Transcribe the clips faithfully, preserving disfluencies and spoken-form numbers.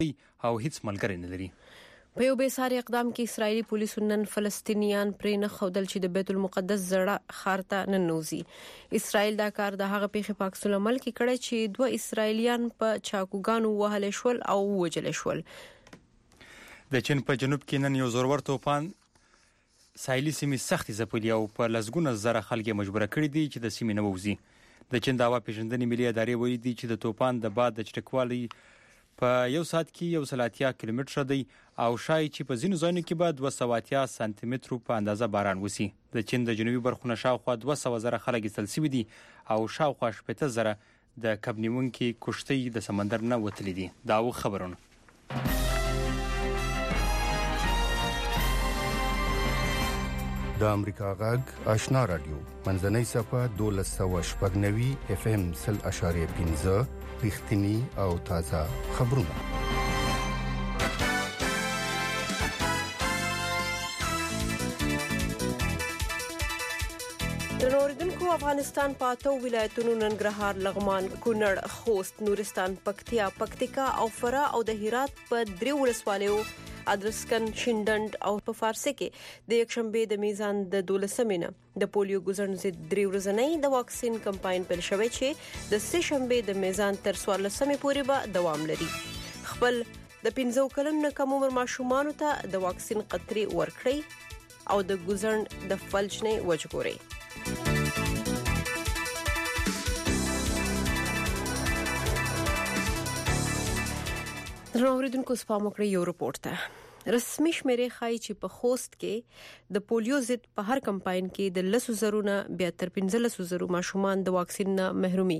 او هیڅ ملګری نه لري. په یو بېساري اقدام کې اسرایلی پولیسو نن فلسطینیان پرې نه خودل چې د بیت المقدس زړه ښار ته ننوزي. اسرایل دا کار د هغه پیښې په عکس العمل کې کړی چې دوه اسرایلیان په چاقوګانو وهل شول او وژل شول. د چین په جنوب کې نن یو زورور توپان ساحلي سیمې سختي ځپلي او په لسګونه زره خلک مجبور کړي دي چې د سیمې نه ووځي. د چین د هوا پیژندنې ملي ادارې ویلي دي چې د توپان د باد د چټکوالي په یو ساعت کې یو سل اتیا کیلومتره دی او شاید چې په ځینو ځایونو کې به دوه سوه اتیا سانتي مترو په اندازه باران وشي. د چین د جنوبي برخو شاوخوا دوه سوه زره خلک ایستل شوي دي او شاوخوا شپېته زره د کب نیونکي کښتۍ د سمندر نه وتلي دي. دا و خبرونه. د امریکا غږ آشنا رادیو منځنۍ صفحه دولس سوه شپږ نوي اف ام سل اشاریه پنځه رښتینی او تازه خبرونه. دنوردونکو افغانستان په اتو ولایتونو ننګرهار، لغمان، کونړ، خوست، نورستان، پکتیا، پکتیکا او فرا او د هرات په درې ولسوالیو ادرسکن، شینډنډ او په فارسي کې د یک شنبه د میزان د دولسمې نه د پولیو ګزن ضد درې ورځنۍ د واکسین کمپاین پیل شوی چې د سه شنبه د میزان تر څوارلسمې پورې به دوام لري. خپل د پنځو کلونو نه کم عمر ماشومانو ته د واکسین قطرې ورکړي او د ګزن د فلج نه وژغوري. دروریدونکو سپام وکړي یو رپورت ته. رسمي شمیرې ښایي چې په خوست کې د پولیو ضد په هر کمپاین کې د لسو زرونه بیا تر پنځلسو زرو ماشومان د واکسین نه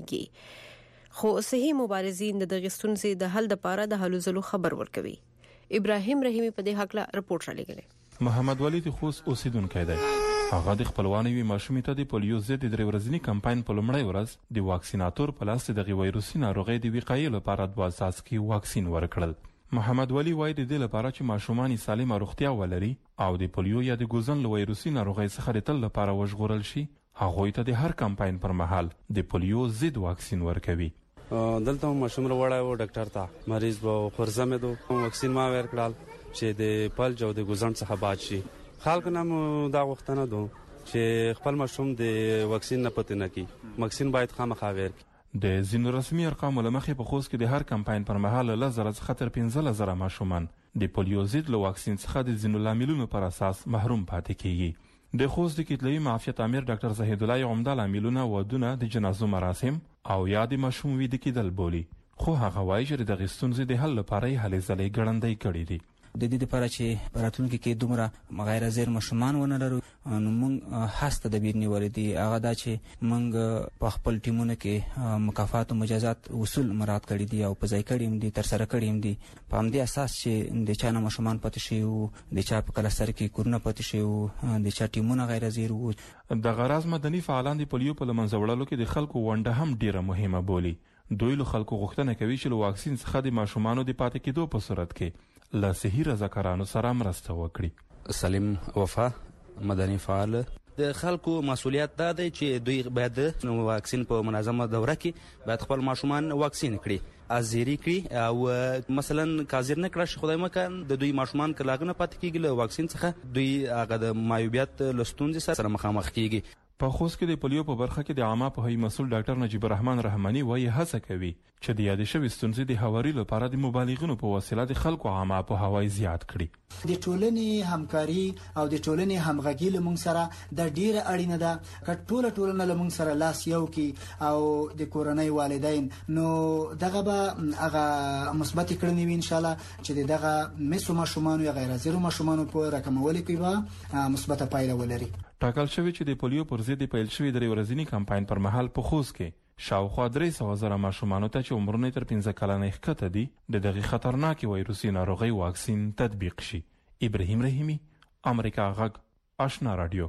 محرومیږي. خو صحي مبارزین د دغه ستونزې د حل لپاره د هلو ځلو خبر ورکوي. ابراهیم رحیمی په دې حق لا رپورت را لګلې. محمد ولی د خوست اوسیدونکی دی. هغه د خپلوانوي ماشومې ته د پولیو ضد د درې ورځني کمپاین په لومړۍ ورځ د واکسیناتور په لاس د وایروسي ناروغۍ د وقایې لپاره دوه څاڅکي واکسین ورکړل. محمد ولی وایي د دې لپاره چې ماشومان سالمه روغتیا ولري او د پولیو یا د ګوزن له وایروسي ناروغۍ څخه د تل لپاره وژغورل شي، هغوی ته د هر کمپاین پر مهال د پولیو ضد واکسین ورکوي. دلته ماشوم وروړی و ډاکټر ته مریض به خورزمه دو واکسین ما ورکړل چې د فلج او د ګوزن څخه بچ شي. خلک نام دا وختونه دو چې خپل ماشوم د واکسین نه پته نه کی واکسین باید خامخا ورکړي. د ځینو رسمي ارقامو له مخې په خوست کې د هر کمپاین پر مهال له زره څخه تر پنځلس زره ماشومان د پولیو ضد له واکسین څخه د ځینو لاملونو پر اساس محروم پاتې کیږي. د خوست د کتلوي معافیت امیر ډاکټر زهید الله عمده لاملونه ودونه د جنازو مراسم او یا د ماشوم ویده کېدل بولي، خو هغه وایي چې د دغې ستونزې د حل لپاره یې هلې ځلې ګړندۍ کړي دي. د دې لپاره چې په راتلونکي کې دومره غیر زیر ماشومان ونه لرو، نو موږ هڅه تدابیر نیولې دي. هغه دا چې موږ په خپل ټیمونو کې مکافات او مجازات اصول مراعات کړي دي او په ځای کړي دي، تر سره کړي دي. په همدې اساس چې د چا نه ماشومان پاتې شي او د چا په کلستر کې کورونه پاتې شي او د چا ټیمونه غیر زیر وو. د غراز مدني فعالان د پولیو په لمنځه وړلو کې د خلکو ونډه هم ډیره مهمه بولي. دوی له خلکو غوښتنه کوي چې له واکسین څخه د ماشومانو د پاتې کېدو په صورت کې له صحي رضاکارانو سره مرسته وکړي. سلیم وفا مدني فعال. د خلکو مسؤلیت دا دی چې دوی باید واکسین په منظمه دوره کې باید خپل ماشومان واکسین کړي، ازيري کړي او مثلا کازیر نه کړي خدای مکان د دوی ماشومان کلاغنه پاتې کیږي له واکسین څخه دوی هغه د مایوبیت لستونځ سره مخامخ کیږي. په خوست کې د پولیو په برخه کې د عامه پوهاوي مسؤل ډاکټر نجیب الرحمن رحماني وایي هڅه کوي چې د یادې شوې ستونزې د هواري لپاره د مبالغینو په وسیله د خلکو عامه پوهاوی زیات کړي. د ټولنې همکاري او د ټولنې همغږي لمونږ سره د ډیره اړینه ده. که ټوله ټولنه لمونږ سره لاس یو کی او د کورنۍ والدین، نو دغه به هغه مثبت کړنی وي ان شاء الله چې دغه مسو ماشومان یا غیر زیرو ماشومان په رقمول کې به مثبت پایله ولري. ټاکل شوی چې د پولیو پر ضد پیل شوی درې ورځنی کمپاین پر مهال په خوست کې شاوخوا درې سوه زره ماشومانو ته چې عمرونه تر پنځه کلنې ښکته دي د دغې خطرناکې وایروسي ناروغۍ واکسین تطبیق شي. ابراهیم رحیمی، امریکا غږ آشنا رادیو.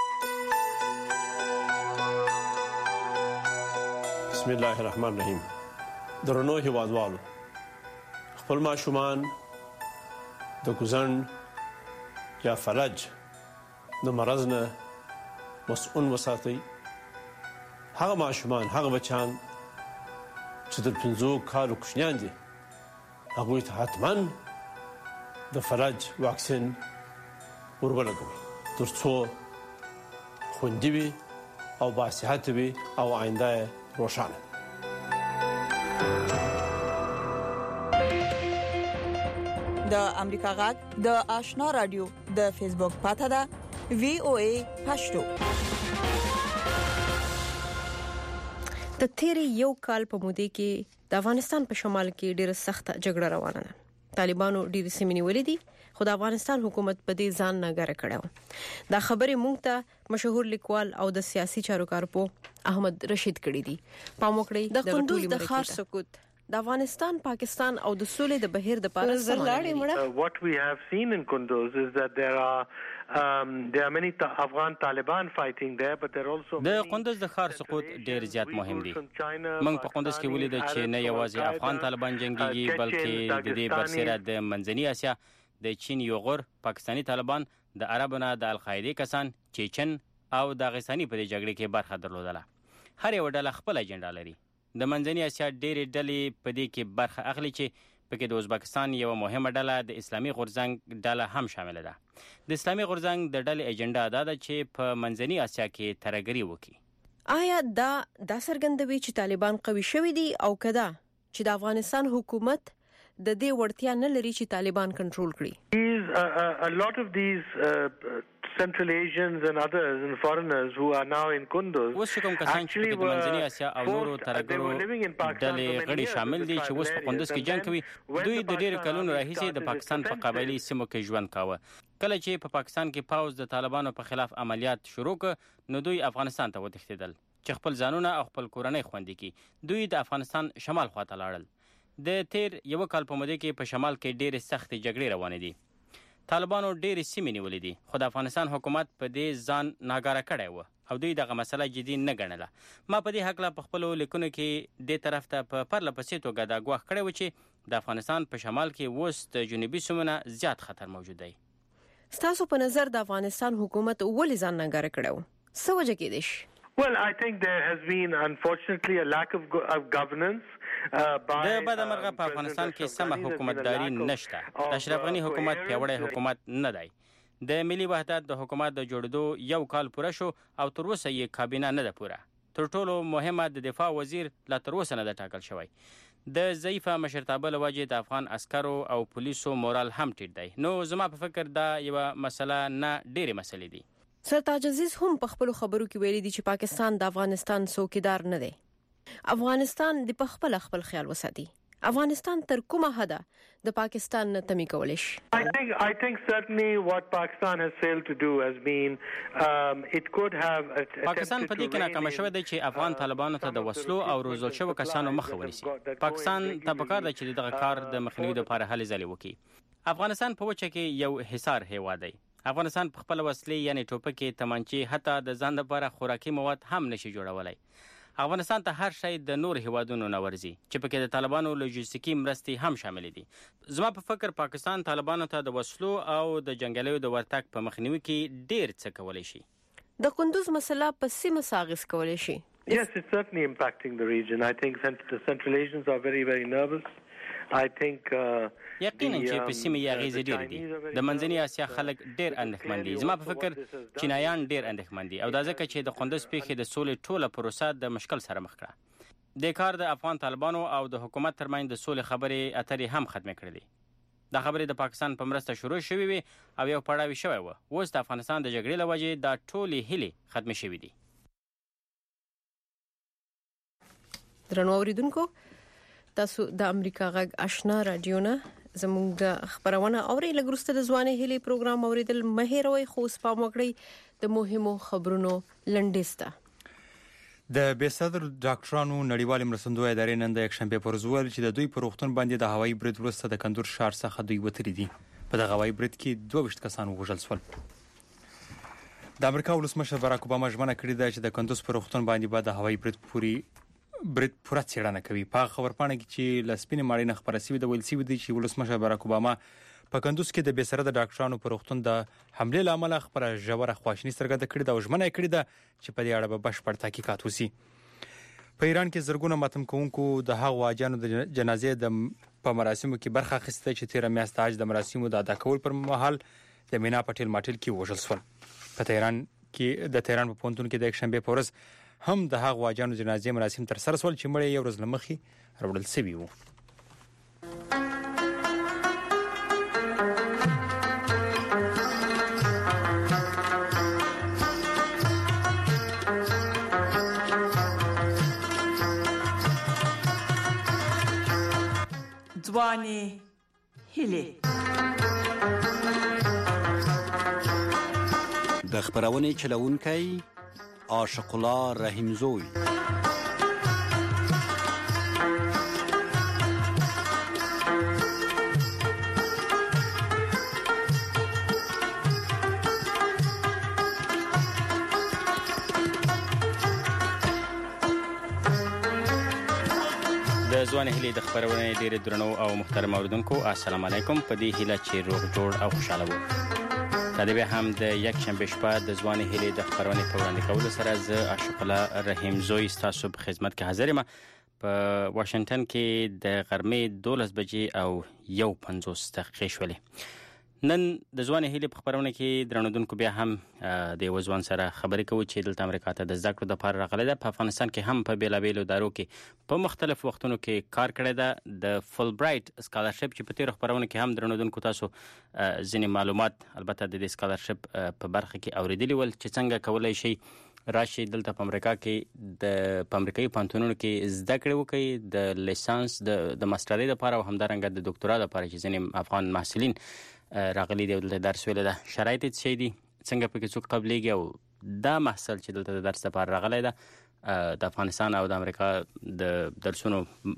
بسم الله الرحمن الرحیم. درنو هیوادوالو، خپل ماشومان د ګوزن یا فلج د مرض نه مسؤل وساتئ. هغه ماشومان، هغه بچان چې تر پنځو کالو کوچنیان دي، هغوی ته حتما د فلج واکسین ورولګوي تر څو خوندي وي او باصحت وي او آینده روښانه. د امریکا غږ د آشنا رادیو د فیسبوک پاڼه ده وی او ای پښتو. د تیری یو کال په موده کې د افغانستان په شمال کې ډېر سخت جګړه روانه ده. طالبانو ډېر سیمې نیولې دي خو د افغانستان حکومت په دې ځان نه ګره کړو. دا خبرې مونږ ته مشهور لیکوال او د سیاسي چارو کارپو احمد رشید کړی دي. پام وکړئ د قندوز د خار سکوت د افغانستان پاکستان او د سولې د بهیر د پاره زلاړې مړه. What we have seen in Kunduz is that there are um, there are many Afghan Taliban fighting there, but there are also د قندوز د خار سقوط ډیر زیات مهم دی. موږ په قندوز کې ولیدل چې نه یوازې افغان طالبان جنگيږي بلکې د دې برسره د منځنۍ اسیا د چین یو غور پاکستانی طالبان د عربونه د القاعده کسان چیچن او داغستاني په دې جګړه کې برخه درلودله. هر یو ډله خپل اجنډا لري. د منځنۍ اسیا ډېرې ډلې په دې کې برخه اخلي چې پکې د ازبکستان یو مهمه ډله د اسلامي غورځنګ ډله هم شامل ده. د اسلامي غورځنګ د ډلې اجنډا دا ده چې په منځنۍ اسیا کې ترګری وکړي. آیا دا د سرګندوي چې طالبان قوي شوي دي او کدا چې د افغانستان حکومت د دې وړتیا نه لري چې طالبان کنټرول کړي؟ These uh, uh, a lot of these uh, Central Asians and others and foreigners who are now in Kunduz اوس کوم کسان چې د منځنۍ اسیا او نورو ترګرو ډلې غړي شامل دي چې اوس په قندوز کې جنگ کوي، دوی د ډېر کلونو راهیسې د پاکستان په قبایلی سیمو کې ژوند کاوه. کله چې په پاکستان کې پاوز د طالبانو په خلاف عملیات شروع کړ نو دوی افغانستان ته وتښتېدل چې خپل ځانونه او خپل کورنۍ خوندي کړي. دوی د افغانستان شمال خواته لاړل. د تیر یو کال په موده کې په شمال کې ډېرې سختې جګړې روانې دي. طالبانو ډېرې سیمې نیولې دي خو د افغانستان حکومت په دې ځان ناګاره کړی و او دوی دغه مسله جدي نه ګڼله. ما په دې هکله په خپلو لیکنو کې دې طرف ته په پرله پسې توګه دا ګواښ کړی و چې د افغانستان په شمال کې اوس د جنوبي سیمو نه زیات خطر موجود دی. ستاسو په نظر د افغانستان حکومت ولې ځان ناګاره کړی و؟ څه وجه کېدای شي؟ Well, I think there has been unfortunately a lack of, go- of governance. د بدمرغه په افغانستان کې سمه حکومتداري نشته. د اشرف غني حکومت پیاوړی حکومت نه دی. د ملي وحدت د حکومت د جوړېدو یو کال پوره شو او تر اوسه یې کابینه نه ده پوره. تر ټولو مهمه د دفاع وزیر لا تر اوسه نه ده ټاکل شوی. د ضعیفه مشرتابه له وجې د افغان عسکرو او پولیسو مورال هم ټیټ دی. نو زما په فکر دا یوه مسله نه ډېرې مسلې دي. سرتاج عزیز هم په خپلو خبرو کې ویلي دي چې پاکستان د افغانستان څوکیدار نه دی. افغانستان د خپل خپل خیال وساتي. افغانستان تر کومه حده د پاکستان نه تمی کولای شي؟ I think I think certainly what Pakistan has failed to do has been um, it could have پاکستان په دې کې ناکام شوی دی چې افغان طالبانو ته د وسلو او روزل شوی کسانو مخه ونیسي. پاکستان ته پکار دی چې دغه کار د مخنیوي لپاره هلې ځلې وکړي. افغانستان په وچه کې یو حصار هیواد دی. افغانستان په خپل وسلې یعنی ټوپکې، تمانچې، حتی د ځان لپاره خوراکي مواد هم نشي جوړولای. افغانستان ته هر شی د نور هیوادونو نه ورځي چې پکې د طالبانو لوجستیکي مرستې هم شامل دي. زما په فکر پاکستان طالبانو ته د وسلو او د جنگیالیو د ورتګ په مخنیوي کې ډیر څه کولی شي. د قندوز مسله په سیمه ساغس کولی شي؟ Yes, it's certainly impacting the region. I think the Central Asians are very, very nervous. I think یقینا چې په سیمه یې اغیزې ډېرې دي. د منځنۍ اسیا خلک ډېر اندېښمن دي. زما په فکر چینایان ډېر اندېښمن دي او دا ځکه چې د قندوز پیښې د سولې ټوله پروسه د مشکل سره مخ کړه. د کار د افغان طالبانو او د حکومت ترمنځ د سولې خبرې اترې هم ختمې کړې دي. دا خبرې د پاکستان په مرسته شروع شوې وي او یو پړاوی شوی و. اوس د افغانستان د جګړې له وجې دا ټولې هیلې ختمې شوې دي. درنو اوریدونکو، تاسو د امریکا غږ آشنا رادیو نه زموږ خبرونه اوري. لګرسته د ځواني هلي پروګرام اوریدل مهیروي خو سپام وکړي د مهمو خبرونو لنډیسته. د بیصدر ډاکټرانو نړیوال مرستندوی ادارې نن د یکشنبه پر ورځ ویل چې د دوی پر وختون باندې د هوایي برید وروسته د کندور ښار څخه دوی وتلي دي. په دغه هوایي برید کې دوه ویشت کسان وژل شول. د امریکا ولسمشر باراک اوباما ژمنه کړې ده چې د کندوز پر وختون باندې به د هوایي برید پوری برید پوره څېړنه کوي. په خبرپاڼه کې چې لسپینې ماړې نه خبره شوې ده ویل شوي دي چې ولسمشر باراک اوباما په کندوز کې د بیسرده ډاکټرانو پر وختون د حملې له امله خپله ژوره خواشیني څرګنده کړې ده او ژمنه یې کړې ده چې په دې اړه به بشپړ تحقیقات وشي. په ایران کې زرګونه ماتم کوونکو د هغو حاجیانو د جنازې د په مراسمو کې برخه اخیسته چې تیره میاشت حج د مراسمو د ادا کول پر مهال د مینا په ټیل ماټیل کې وژل شول. په تهران کې د تهران په پونتون کې د یک شنبه په ورځ هم د هغو واجانو جنازې مراسم تر سره شول چې مړی یو ورځ لمخې راوړل شوی وو. ځواني هیلې د خبرونې چلونکی عاشق الله رحیمزوی. ځواني هیلې د خبرونې ډېر درنو او محترم اوریدونکو السلام علیکم. په دې هیله چې روغ جوړ او خوشاله وو. دا د بیا هم د یک شنبه شپه د ځواني هیلې د خبرونې په وړاندې کولو سره زه عاشق الله رحیمزوی ستاسو په خدمت کې حاضر یم. په واشنگټن کې د غرمې دولس بجې او یو پنځوس دقیقې شولې. نن د ځواني هیلې په خبرونه کې درنودونکو بیا هم د یو ځوان سره خبرې کوو چې دلته امریکا ته د زده کړو دپاره راغلی ده. په افغانستان کې هم په بېلابېلو ادارو کې په مختلف وختونو کې کار کړی ده. د فل برایټ سکالرشپ چې په تېرو خبرونو کې هم درنودونکو تاسو ځینې معلومات البته د دې سکالرشپ په برخه کې اورېدلي ول چې څنګه کولی شي راشي دلته په امریکا کې د په امریکایي پوهنتونونو کې زده کړې وکړي د لیسانس د د ماسټرۍ لپاره او همدارنګه د ډاکټرا لپاره چې ځینې افغان محصلین راغلي دي او دلته درس ویلی ده. شرایط یې څه دي، څنګه پکې څوک قبلیږي او دا محصل چې دلته د درس لپاره راغلی ده د افغانستان او د امریکا د درسونو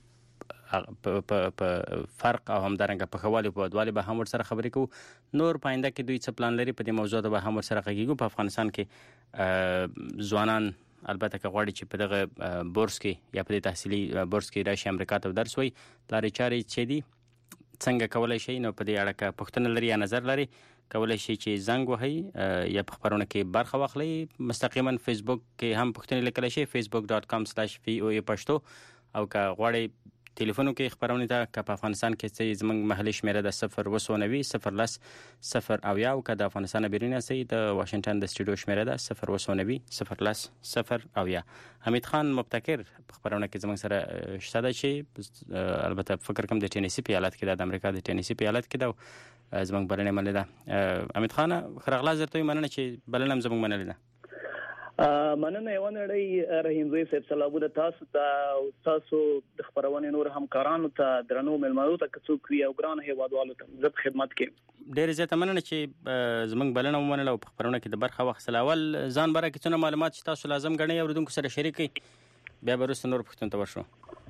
په فرق او همدارنګه په ښه والي په بدوالي به هم ورسره خبرې کوو. نور په آینده کې دوی څه پلان لري په دې موضوع ته به هم ورسره غږیږو. په افغانستان کې ځوانان البته که غواړي چې په دغه بورس کې یا په دې تحصیلي بورس کې راشي امریکا ته درس وایي، لارې چارې څه دي، څنګه کولی شي، نو په دې اړه که پوښتنه لري یا نظر لري کولی شي چې زنګ وهي یا په خبرونه کې برخه واخلئ. مستقیما فیسبوک کې هم پوښتنې لیکلی شي فیسبوک ډاټ کام سلاش وی او ای پښتو، او که غواړئ ټلیفونو کې خبرونه ته که په افغانستان کې څه زموږ محلي شمېره ده صفر اووه سوه نوي صفر لس صفر اویا، او که د افغانستان نه بیرون یاستئ د واشنګټن د سټوډیو شمېره ده صفر اووه سوه نوي صفر لس صفر اویا. حمید خان مبتکر په خبرونه کې زموږ سره شته ده چې البته فکر کوم د ټینیسي په ایالت کې ده، د امریکا د ټینیسي په ایالت کې ده او زموږ بلنې منلې ده. حمید خان ښه راغلاست درته مننه چې بلنه هم زموږ منلې ده. مننه یوه نړۍ رحیمزوی صاحب، سلامونه تاسو ته او تاسو د خبرونې نور همکارانو ته، درنو مېلمنو ته که څوک وي او ګران هیوادوالو ته زه په خدمت کې یم. ډېرې زیاته مننه چې زموږ بلنه ومنله او په خبرونه کې د برخه واخیستله. اول ځان باره کې څونه معلومات چې تاسو لازم ګڼئ اورېدونکو سره شریک کړئ، بیا به وروسته نور پوښتنو ته ورشو.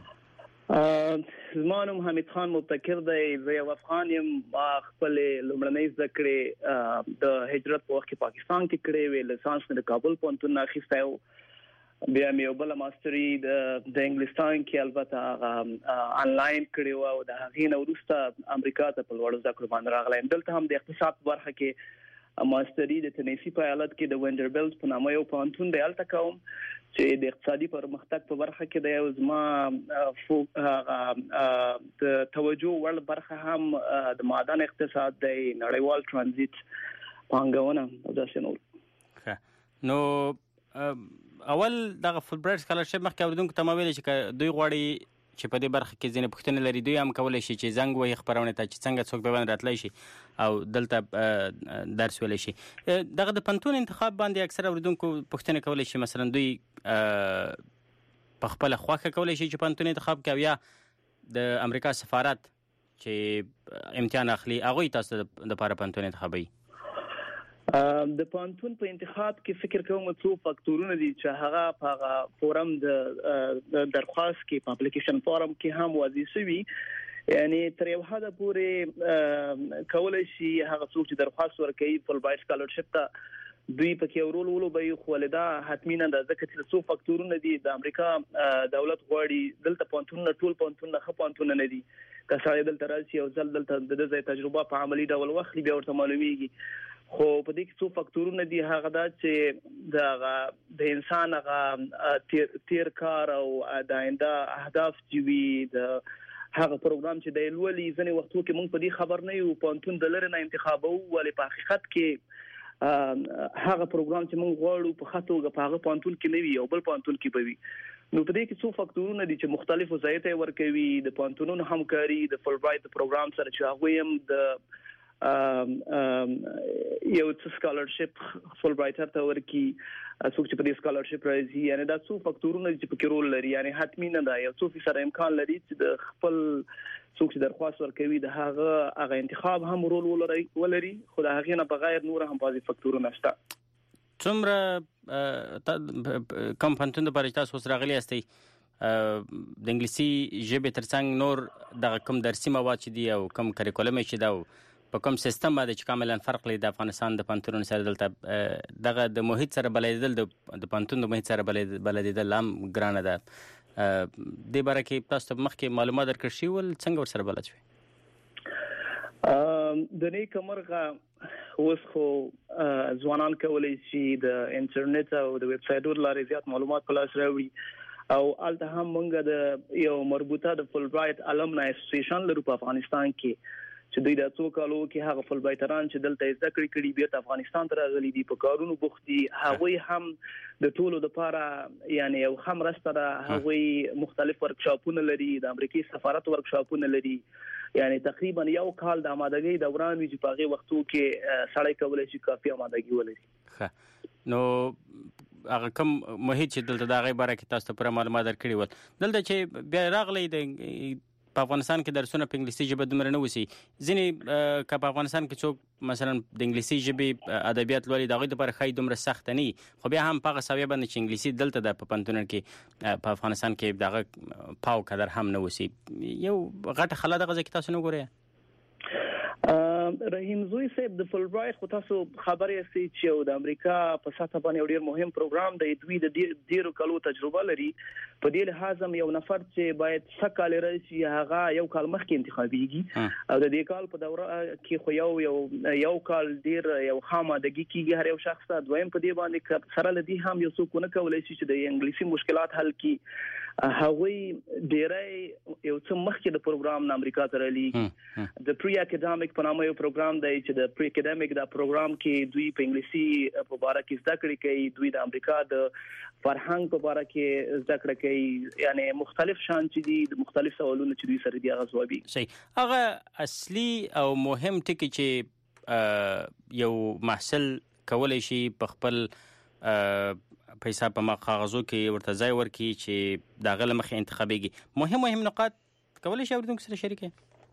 زما نوم حمید خان مبتکر دی، زه یو افغان یم. ما خپلې لومړنۍ زده کړې د هجرت په وخت کې پاکستان کې کړې وې. لیسانس مې د کابل پوهنتون نه اخیستی و، بیا مې یو بله ماسټري د انګلستان کې البته هغه انلاین کړې وه او د هغې نه وروسته امریکا ته په لوړو زده کړو باندې راغلی یم. دلته هم د اقتصاد په برخه کې ماسټري د ټینیسي په ایالت کې د وینډربیلټ په نامه یو پوهنتون دی، هلته کوم چې د اقتصادي پرمختګ په برخه کې دی. او زما د توجه وړ برخه هم د معدن اقتصاد دی، نړیوال ترانزیت، پانګونه او داسې نور. نو اول دغه فول برایټ سکالرشپ مخکې اورېدونکو ته ما ویلې چې که دوی غواړي چې په دې برخه کې ځینې پوښتنې لري، دوی هم کولی شي چې زنګ وهي خپرونې ته چې څنګه څوک به باندې راتلی شي او دلته درس ویلی شي. دغه د پوهنتون انتخاب باندې اکثره اورېدونکو پوښتنې کولی شي، مثلا دوی په خپله خوښه کولی شي چې پوهنتون انتخاب کړي او یا د امریکا سفارت چې امتحان اخلي هغوی تاسو دپاره پوهنتون انتخابوي. د پوهنتون په انتخاب کې فکر کوم څو فاکتورونه دي چې هغه په هغه فورم د درخواست کې په اپلیکیشن فورم کې هم واضح شوي. یعنی تر یو حده پورې کولی شي هغه څوک چې درخواست ورکوي فول برایټ سکالرشپ ته دوی پکې یو رول ولوبوي، خو ولې دا حتمي نه ده ځکه چې څو فاکتورونه دي. د امریکا دولت غواړي دلته پوهنتونونه ټول پوهنتونونه ښه پوهنتونونه نه دي. که سړی دلته راشي یو ځل دلته د ده ځای تجربه په عملي ډول واخلي بیا ورته معلومیږي. خو په دې کې څو فاکتورونه دي، هغه دا چې د د انسان هغه تیر کار او د آینده اهداف چې وي، د هغه پروګرام چې د لولي ځنې وختو کې موږ په دې خبر نه یو پونتون د لری نه انتخابو ولې په حقیقت کې هغه پروګرام چې موږ غواړو په خاطر په هغه پونتون کې نه وي او بل پونتون کې به وي نو په دې کې څو فاکتورونه دي چې مختلفو ځایته ورکوي د پونتونونو همکاري د فل برایټ پروګرام سره چې هغه هم د یو څه سکالرشپ فل برایټر ته ورکی څوک چې په دې سکالرشپ راځي یعنی دا څو فاکتورونه چې په کې رول لري یعنی حتمی نه دا یو څو فیصد امکان لري چې د خپل څوک چې درخواست ورکوي د هغه هغه انتخاب هم رول ولري ولري خو د هغه نه بغیر نور هم بعضي فاکتورونه شته څومره کم پنتون د پرېشته سوس راغلي استي د انګلیسي ژبه ترڅنګ نور د کم درسي مواد چې دی او کم کریکولم چې دا په کوم سیستم باندې چې کاملا فرق لري د افغانستان د پنتون سره دلته دغه د محیط سره بلدیدل د پنتون د محیط سره بلدیدل هم ګرانه ده د باره کې تاسو مخکې معلومات درکړ شي ول څنګه ور سره بلد شوي د نه کومرغه اوس خو ځوانان کولای شي د انټرنیټ او د ویب سایټونو لارې زیات معلومات په لاس راوړي او الته هم موږ د یو مربوطه د فل برایټ الومنای اسوسییشن لرو په افغانستان کې چې دوی د څو کالو کې هغه فل برایټران چې دلته زده کړې کړي بیا افغانستان ته راغلي دي په کارونو بوختي هغوی هم د ټولو لپاره یعنی یو هم راستره هغوی مختلف ورکشاپونه لري د امریکای سفارت ورکشاپونه لري یعنی تقریبا یو کال د آمادګۍ دوران وی چې په هغه وختو کې سړی کولای شي کافي آمادګي ولري نو هغه کوم محیط چې دلته د هغه باره کې تاسو پر معلومات درکړي ول دلته چې بیا راغلی د په افغانستان کې درسونه په انګلیسي ژبه دومره نه وسی ځینې که په افغانستان کې څوک مثلا د انګلیسي ژبې ادبیات لولي دغه د پر خای دومره سخت نه خو بیا هم په ساوی باندې چې انګلیسي دلته د په پنتونر کې په افغانستان کې دغه پاو قدر هم نه وسی یو غټه خلا دغه ځکه تاسو نه ګورئ رحیم زوی صاحب د فل برایټ خو تاسو خبرې سي چې د امریکا په ساته باندې ډیر مهم پروګرام دی دوی د ډیرو کالو تجربه لري په دې لحاظ هم یو نفر چې باید سکه لري چې هغه یو کال مخکې انتخابيږي او د دې کال په دوره کې خو یو یو یو کال ډیر یو خامه دګي کیږي هر یو شخص ته دویم په دې باندې سره لدی هم یو څوک نه کولای شي چې د انګلیسي مشکلات حل کړي هغوی ډیرای یو څه مخکې د پروګرام نه امریکا ته رالیږي د پری اکیډمیک په نامه یو پروګرام دی چې د پری اکیډمیک دا پروګرام کې دوی په انګلیسي په اړه کې زده کړې کوي دوی د امریکا د فرهنګ په اړه کې زده کړې کوي یعنی مختلف شان چې دي د مختلف سوالونو چې دوی سره دي هغه ځوابي صحیح هغه اصلي او مهم ټکی چې یو محصل کولای شي په خپل پیسې په مخاغزو کې ورته ځای ورکړي چې دا غل مخې انتخابيږي مهم مهم نقاط کولای شي اوریدونکو سره شریک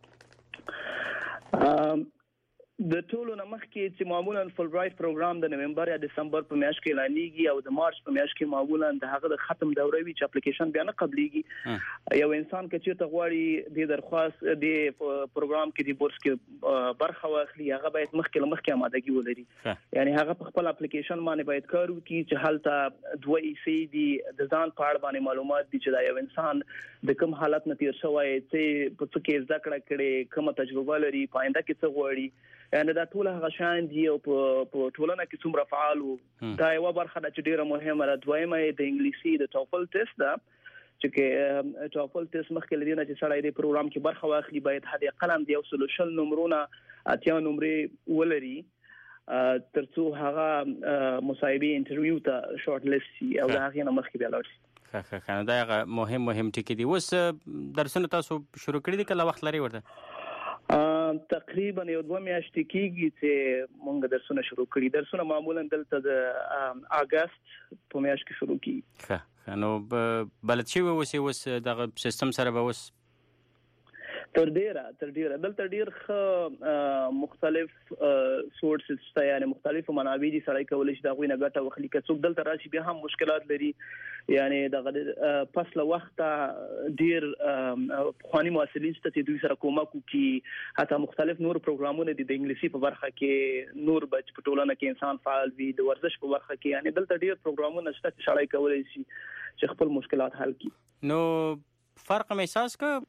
کړي د ټولو نه مخکې چې معمولا فل برایټ پروګرام د نومبر یا دسمبر په میاشت کې اعلانېږي او د مارچ په میاشت کې معمولا د هغه د ختم دوره وی چې اپلیکیشن بیا نه قبليږي یو انسان کې چې تغواړي د درخواست د پروګرام کې د بورس کې برخه واخلي هغه باید مخکې مخکې آمادګي ولري یعنی هغه په خپل اپلیکیشن باندې باید کار وکړي چې حالت دوه ای سی دي د ځان په اړه باندې معلومات دي چې دا یو انسان د کوم حالت نه تیر شوی چې په څه کې ذکر کړي کومه تجربه لري پاینده کې څه غواړي یعنی دا ټول هغه شان دي او په ټولنه کې څومره فعال وو دا یو برخه د چې ډیره مهمه ده دویمه د انګلیسي د ټوفل ټیسټ ده چې کې ټوفل ټیسټ مخکې لري نه چې سړی د پروګرام کې برخه واخلي باید هدا قلم دی او سولوشن نمرونه اتیا نمرې ولري ترڅو هغه مصاحبه انټرویو ته شورت لیست شي او دا هغه نه مخکې بیا لاړ ښه ښه ښه دا هغه مهم مهم ټکی دی اوس درسونه تاسو شروع کړی دي کله وخت لري ورته تقریبا یو دوه میاشتې کېږي چې مونږ درسونه شروع کړي درسونه معمولا دلته د اگست په میاشت کې شروع کیږي ښه نو بلد شي اوس اوس دغه سیستم سره به اوس تر ډیره تر ډیره دلته ډیر ښه مختلف سورسز ته یعنی مختلف منابع دي سړی کولای شي دا غوینه ګټه واخلي که څوک دلته راشي بیا هم مشکلات لري یعنی دغه پس له وخت ډیر خواني محصلین ته دوی سره کومک کوي حتی مختلف نور پروګرامونه دي د انګلیسي په برخه کې نور بچ په ټولنه کې انسان فعال وي د ورزش په برخه کې یعنی دلته ډیر پروګرامونه شته چې سړی کولای شي چې خپل مشکلات حل کړي نو فرق مې احساس ک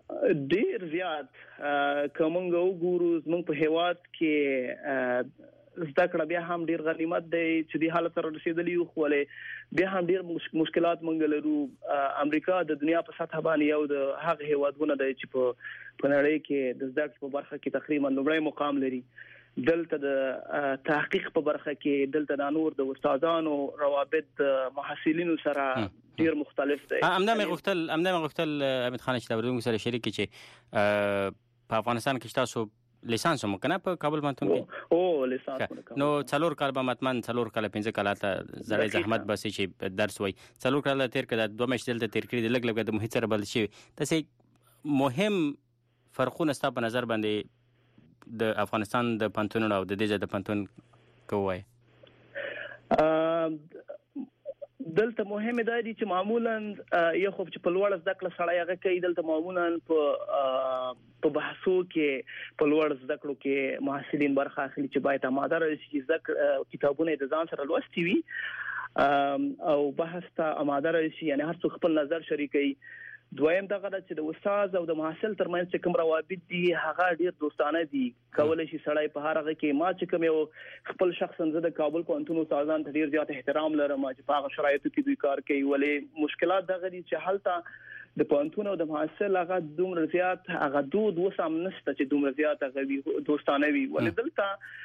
ډیر زیات کومنګ وګورو زموږ په هیواد کې زده کړه بیا هم ډیر غنیمت دی چې د حالت سره رسیدلی یو خو بیا هم ډیر مشکلات مونږ لرو. امریکا د دنیا په سطح باندې یو د هغه هیوادونه دی چې په په نړۍ کې د زده کړې په برخه کې تقریبا لومړی مقام لري. دلته د تحقیق په برخه کې دلته د نور د استادانو روابط د محصلینو سره ډیر مختلف دي. امدا مې غوښتل امدا مې غوښتل امید خان چې د بردون سره شریک چې په افغانستان کې تاسو لیسانس مو کنه په کابل پوهنتون کې او لیسانس مو نو څلور کال به متمن څلور کال پنځه کال ته زړې زحمت بسې چې درس وای څلور کال تیر کړه دوه مېشت دلته تیر کړی د لګ لګ د محیط سره بل شي. تاسو مهم فرقونه ستاسو په نظر باندې د افغانستان د پنتونونو او د دې ځای د پنتون کوی دلته مهمه ده چې معمولا یو خو چې په لوړ زده کړه سره هغه کوي دلته معمولا په په بحثو کې په لوړ زده کړو کې محصلین برخه اخلي چې باید آماده راشي چې کتابونه د ځان سره لوستي وي او بحث ته آماده راشي یعنی هر څوک خپل نظر شریکي. دویم دغه چې د استاد او د محصل ترمنځ چې کوم روابط دي هغه ډیر دوستانه دي. کولای شي سړی په هر هغه کې ما چې کوم یو خپل شخصا زه د کابل پوهنتون استادان ته ډیر زیات احترام لرم چې په هغه شرایطو کې دوی کار کوي ولې مشکلات دغه دي چې حالته د پوهنتون او د محصل هغه دومره زیات هغه دود وسام نشته چې دومره زیات هغه دوستانه وي ولې دلته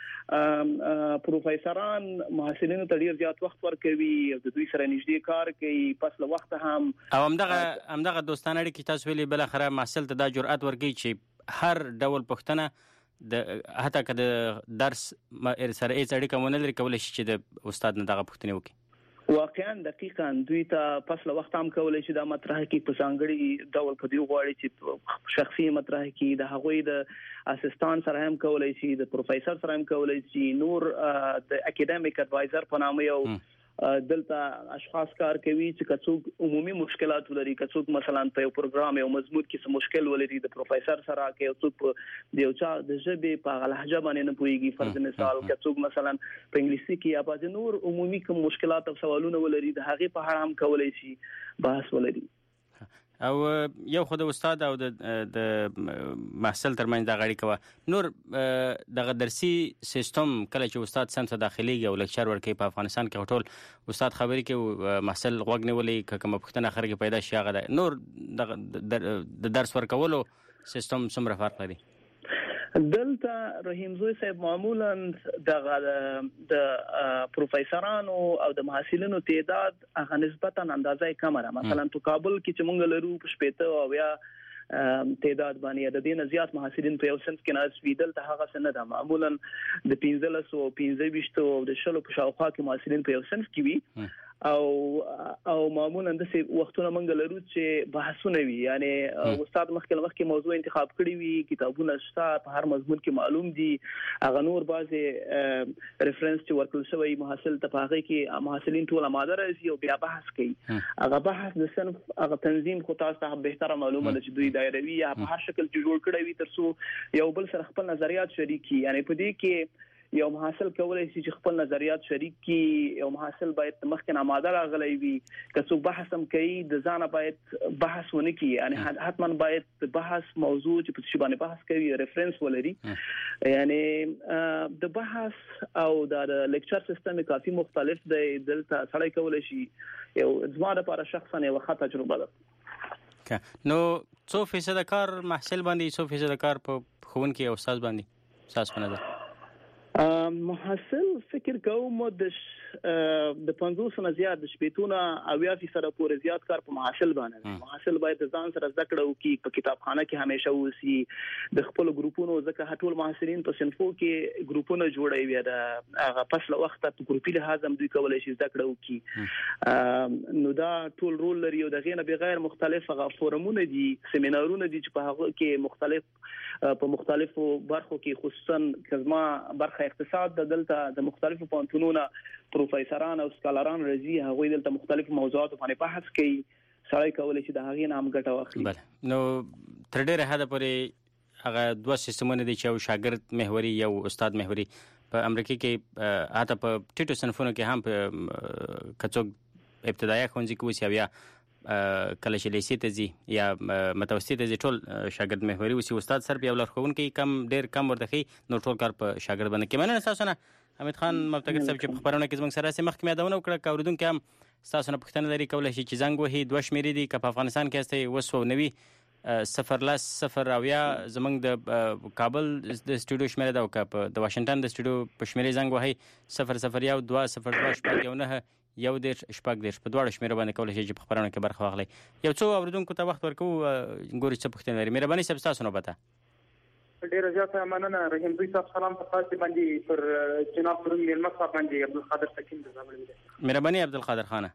پروفیسوران محصلینو ته ډیر زیات وخت ورکوي او د دوی سره نږدې کار کوي پس له وخت هم او همدغه همدغه دوستانه اړیکې تاسو ویلي بل اخره محصل ته دا جرأت ورکوي چې هر ډول پوښتنه د حتی که د درس سره هیڅ اړیکه ونه لري کولی شي چې د استاد نه دغه پوښتنې وکړي. واقعا دقیقاً دوی ته پس له وخت هم کولای شي دا مطرح کی په ځانګړي ډول په دی غواړي چې شخصي مطرح کی د هغوی د اسسټانټ سره هم کولای شي د پروفیسور سره هم کولای شي نور د اکیډمیک اډوایزر په نامه یو دلته اشخاص کار کوي چې کڅوګ عمومي مشکلات ولري کڅوګ مثلا په یو پروګرام یو مضمون کې څه مشکل ولري د پروفیسور سره کې یو څوک د یو چا د ژبې په لهجه باندې نه پوهیږي فرض مثال کڅوګ مثلا په انګلیسي کې یا په نور عمومي کوم مشکلات او سوالونه ولري د هغه په اړه هم کولای شي بحث ولري. او یو خو د استاد او د د محصل ترمنځ د غړي کوه نور د درسي سیستم کله چې استاد سم ته داخليږي او لیکچر ورکوي په افغانستان کې ټول استاد خبري کوي محصل غوږ نیولې کوم پوښتنه اخر کې پیدا شي هغه نور د درس ورکولو سیستم څومره فرق لري. دلته رحیم زوی صاحب معمولا د د پروفیسورانو او د محصلینو تعداد هغه نسبتا اندازې کم را مثلا په کابل کې چې مونږ لرو په شپږ او یا تعداد باندې د دې زیات محصلین په یو صنف کې ناس ویدل ته هغه څه نه ده معمولا د پنځلس او پنځه ویشت او د شلو په شاوخوا کې محصلین په یو صنف کې وي او او معمولا د څه وختونه مونږ لرو چې بحثونه وي یعنی استاد مخکې مخکې موضوع انتخاب کړی وي کتابونه شته په هر مضمون کې معلوم دي هغه نور بعضي ریفرنس چې ورکول شوی محصل ته په هغه کې محصلین ټول آماده راځي او بیا بحث کوي هغه بحث د صنف هغه تنظیم خو تاسو ته به معلومه ده چې دوی دایروي یا په هر شکل چې جوړ کړی وي ترڅو یو بل سره خپل نظریات شریکي یعنی په دې کې یو محصل کولای شي چې خپل نظریات شریک کړي یو محصل باید مخکې آماده راغلی وي که څوک بحث هم کوي د ځانه باید بحث ونه کړي یعنی حتما باید بحث موضوع چې په څه باندې بحث کوي ریفرنس ولري یعنی د بحث او د لیکچر سیستم کافي مختلف دی دلته سړی کولای شي یو زما لپاره شخصا یو ښه تجربه ده. نو څو فیصد کار محصل باندې څو فیصد کار په ښوونکي او استاد باندې تاسو په نظر؟ محصل فکر کوم د د پنځوس نه زیات د شپېتونه اویا فیصد پورې زیات کار په محصل باندې محصل باید ځان سره زده کړو کې په کتابخانه کې همیشه اوسي د خپل ګروپونو ځکه ټول محصلین په صنفو کې ګروپونه جوړوي دا هغه پس له وخت په ګروپي لحاظ هم دوی کولای شي زده کړو کې نو دا ټول رول لري او د غینه بغیر مختلف هغه فورمونه دي سیمینارونه دي چې په هغه کې مختلف په مختلفو برخو کې خصوصا کزما برخه اقتصاد د دلته د مختلفو پوهنتونونو پروفیسوران او سکالران راځي هغه دلته مختلفو موضوعاتو باندې بحث کوي سړی کولای شي د هغې نه هم ګټه واخلي. بله نو تر ډېره حده پورې هغه دوه سیستمونه دي چې یو شاګرد محوري یو استاد محوري په امریکا کې حتی په ټیټو صنفونو کې هم په که څوک ابتدایي ښوونځي کې اوسي او یا کله چې لیسې ته ځي یا متوسطې ته ځي ټول شاګرد محوري اوسي استاد سر په یو لارښوونکی کم ډېر کم ورته ښي نو ټول کار په شاګرد باندې کوي. مننه ستاسو نه حمید خان مبتکر صاحب چې په خبرونه کې زموږ سره سي مخکې یادونه وکړه که اوریدونکي هم ستاسو نه پوښتنه لري کولی شي چې زنګ وهي دوه شمېرې دي که په افغانستان کې هستئ اوه سوه نوي صفر لس صفر اویا زموږ د کابل د سټوډیو شمېره ده او که په د واشنګټن د سټوډیو په شمېرې زنګ وهئ صفر صفر یو دوه صفر دوه شپږ یو نهه یو دېرش شپږ دېرش په دواړو شمېرو باندې کولی شئ چې په خبرونه کې برخه واخلئ. یو څو اورېدونکو ته وخت ورکوو ګورو چې څه پوښتنې لري. مهرباني صاحب ستاسو نوبت ده. ډېره زیاته مننه. رحیم دوی صاحب سلام په تاسو باندې پر جناب پرون میلمه صاحب باندې عبدالقادر سکین د زابل دی. مهرباني عبدالقادر خانه.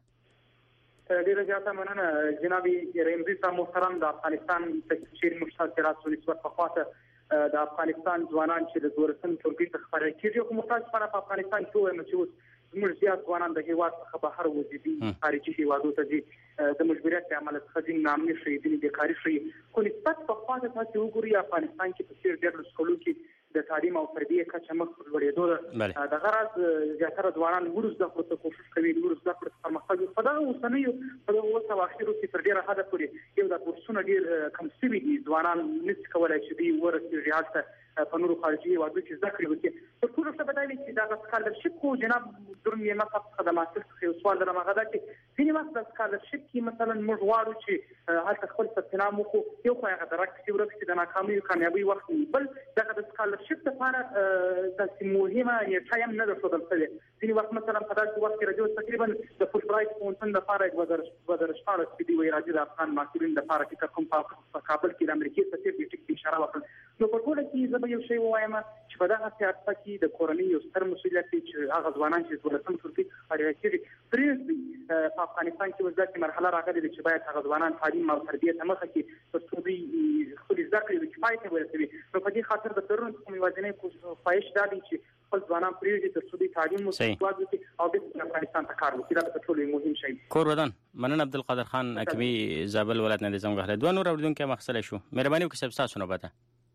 ډېره زیاته مننه جناب رحیم دوی صاحب محترم د افغانستان د شیر مشترک راس ولسمت په خواته د افغانستان ځوانان چې د دولسم ټولګي څخه خارج کېږي خو متاسفانه په افغانستان کې وایم چې اوس زموږ زیات ځوانان د هېواد څخه بهر وځي دي خارجي هېوادو ته ځي د مجبوریت له امله څخه ځینې ناامني ښیي ځینې بېکاري ښیي خو نسبت په خوا ته تاسې وګورئ افغانستان کې په څېر ډېر سکولو کې د تعلیم او تربیې کچه مخ پر لوړېدو ده. دغه راز زیاتره ځوانان لوړو زده کړو ته کوښښ کوي لوړو زده کړو ته پرمختګ کوي. په دغه اوسنیو په دغه اوس اواخرو کې تر ډېره حده پورې یو دا کورسونه ډېر کم سوي دي. ځوانان نشي کولی چې دوی ورسېږي هلته په نورو خارجي هېوادو کې زده کړې وکړي. تر ټولو ښه به دا وي چې دغه سکالرشپ خو جناب درون میلمه صاحب څخه د ماسټر څخه یو سوال لرم. هغه دا چې ځینې وخت د سکالرشپ کې مثلا موږ غواړو چې هلته خپل ثبت نام وکړو یو خو هغه درک شي ورک شي د ناکامۍ کامیابۍ وخت وي بل دغه د سکالرشپ دپاره داسې مهمه نیټه هم نه ده ښودل شوې. ځینې وخت مثلا په داسې وخت کې راځي تقریبا د فول برایټ پوهنتون دپاره دوه زره شپاړس کې دوی وایي راځي د افغان محصلینو دپاره چې کوم په کابل کې د امریکې سفیر دې ټیک کې اشاره وکړل. نو په ټوله کې زه به یو شی ووایم چې په دغه سیاست کې د کورنۍ یو ستر مسؤلیت دی چې هغه ځوانان چې دولسم ټولګي څخه خارج کېږي پرېږدي. په افغانستان کې اوس داسې مرحله راغلې ده چې باید هغه ځوانان تعلیم او تربیې ته مخه کړي تر څو دوی خپلې زده کړې وکړي پای ته ورسوي. نو په دې خاطر د پلرونو څخه مې یوازینی خواهش دا دی چې خپل ځوانان پرېږدي تر څو دوی تعلیم وکړي او بېرته افغانستان ته کار وکړي. دا تر ټولو مهم شی دی. کور ودان. مننه عبدالقادر خان حکیمي زابل ولایت نه د زنګ وهلی. دوه نور اورېدونکي هم اخیستلی شو. مهرباني وکړئ صاحب ستاسو نوبت ده.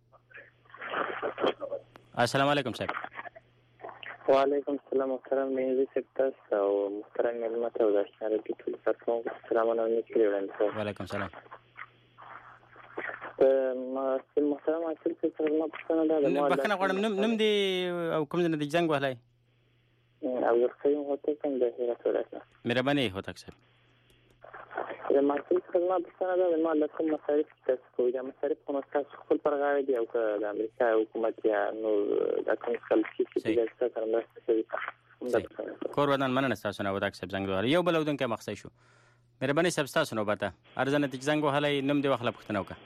السلام علیکم صاحب. وعلیکم السلام محترم مهدي صاحب تاسو او محترم میلمه ته د اشاره کې ټول ساتونکو سلامونه وکړي وړاندې. وعلیکم السلام. ما محترم اصل څه سره ما پوښتنه ده د ما بخښنه غواړم نوم دې او کوم ځای نه د زنګ وهلی؟ عبدالقیوم هوتک یم د هرات ولایت نه. مهرباني هوتک صاحب. د محصل څخه ما پوښتنه ده د ما له کوم مصارف تاسو کوئ دا مصارف خو ستاسو خپل پر غاړه دي او که د امریکا حکومت یا نور دا کوم سکالرشپ چې دی ستاسو سره مرسته کوي؟ کور ودان. مننه ستاسو نه هوتک صاحب زنګ وهلی. یو بل اورېدونکی هم اخیستی شو. مهرباني صاحب ستاسو نوبت ده. هر ځای نه چې زنګ وهلی نوم دې واخله پوښتنه وکړه.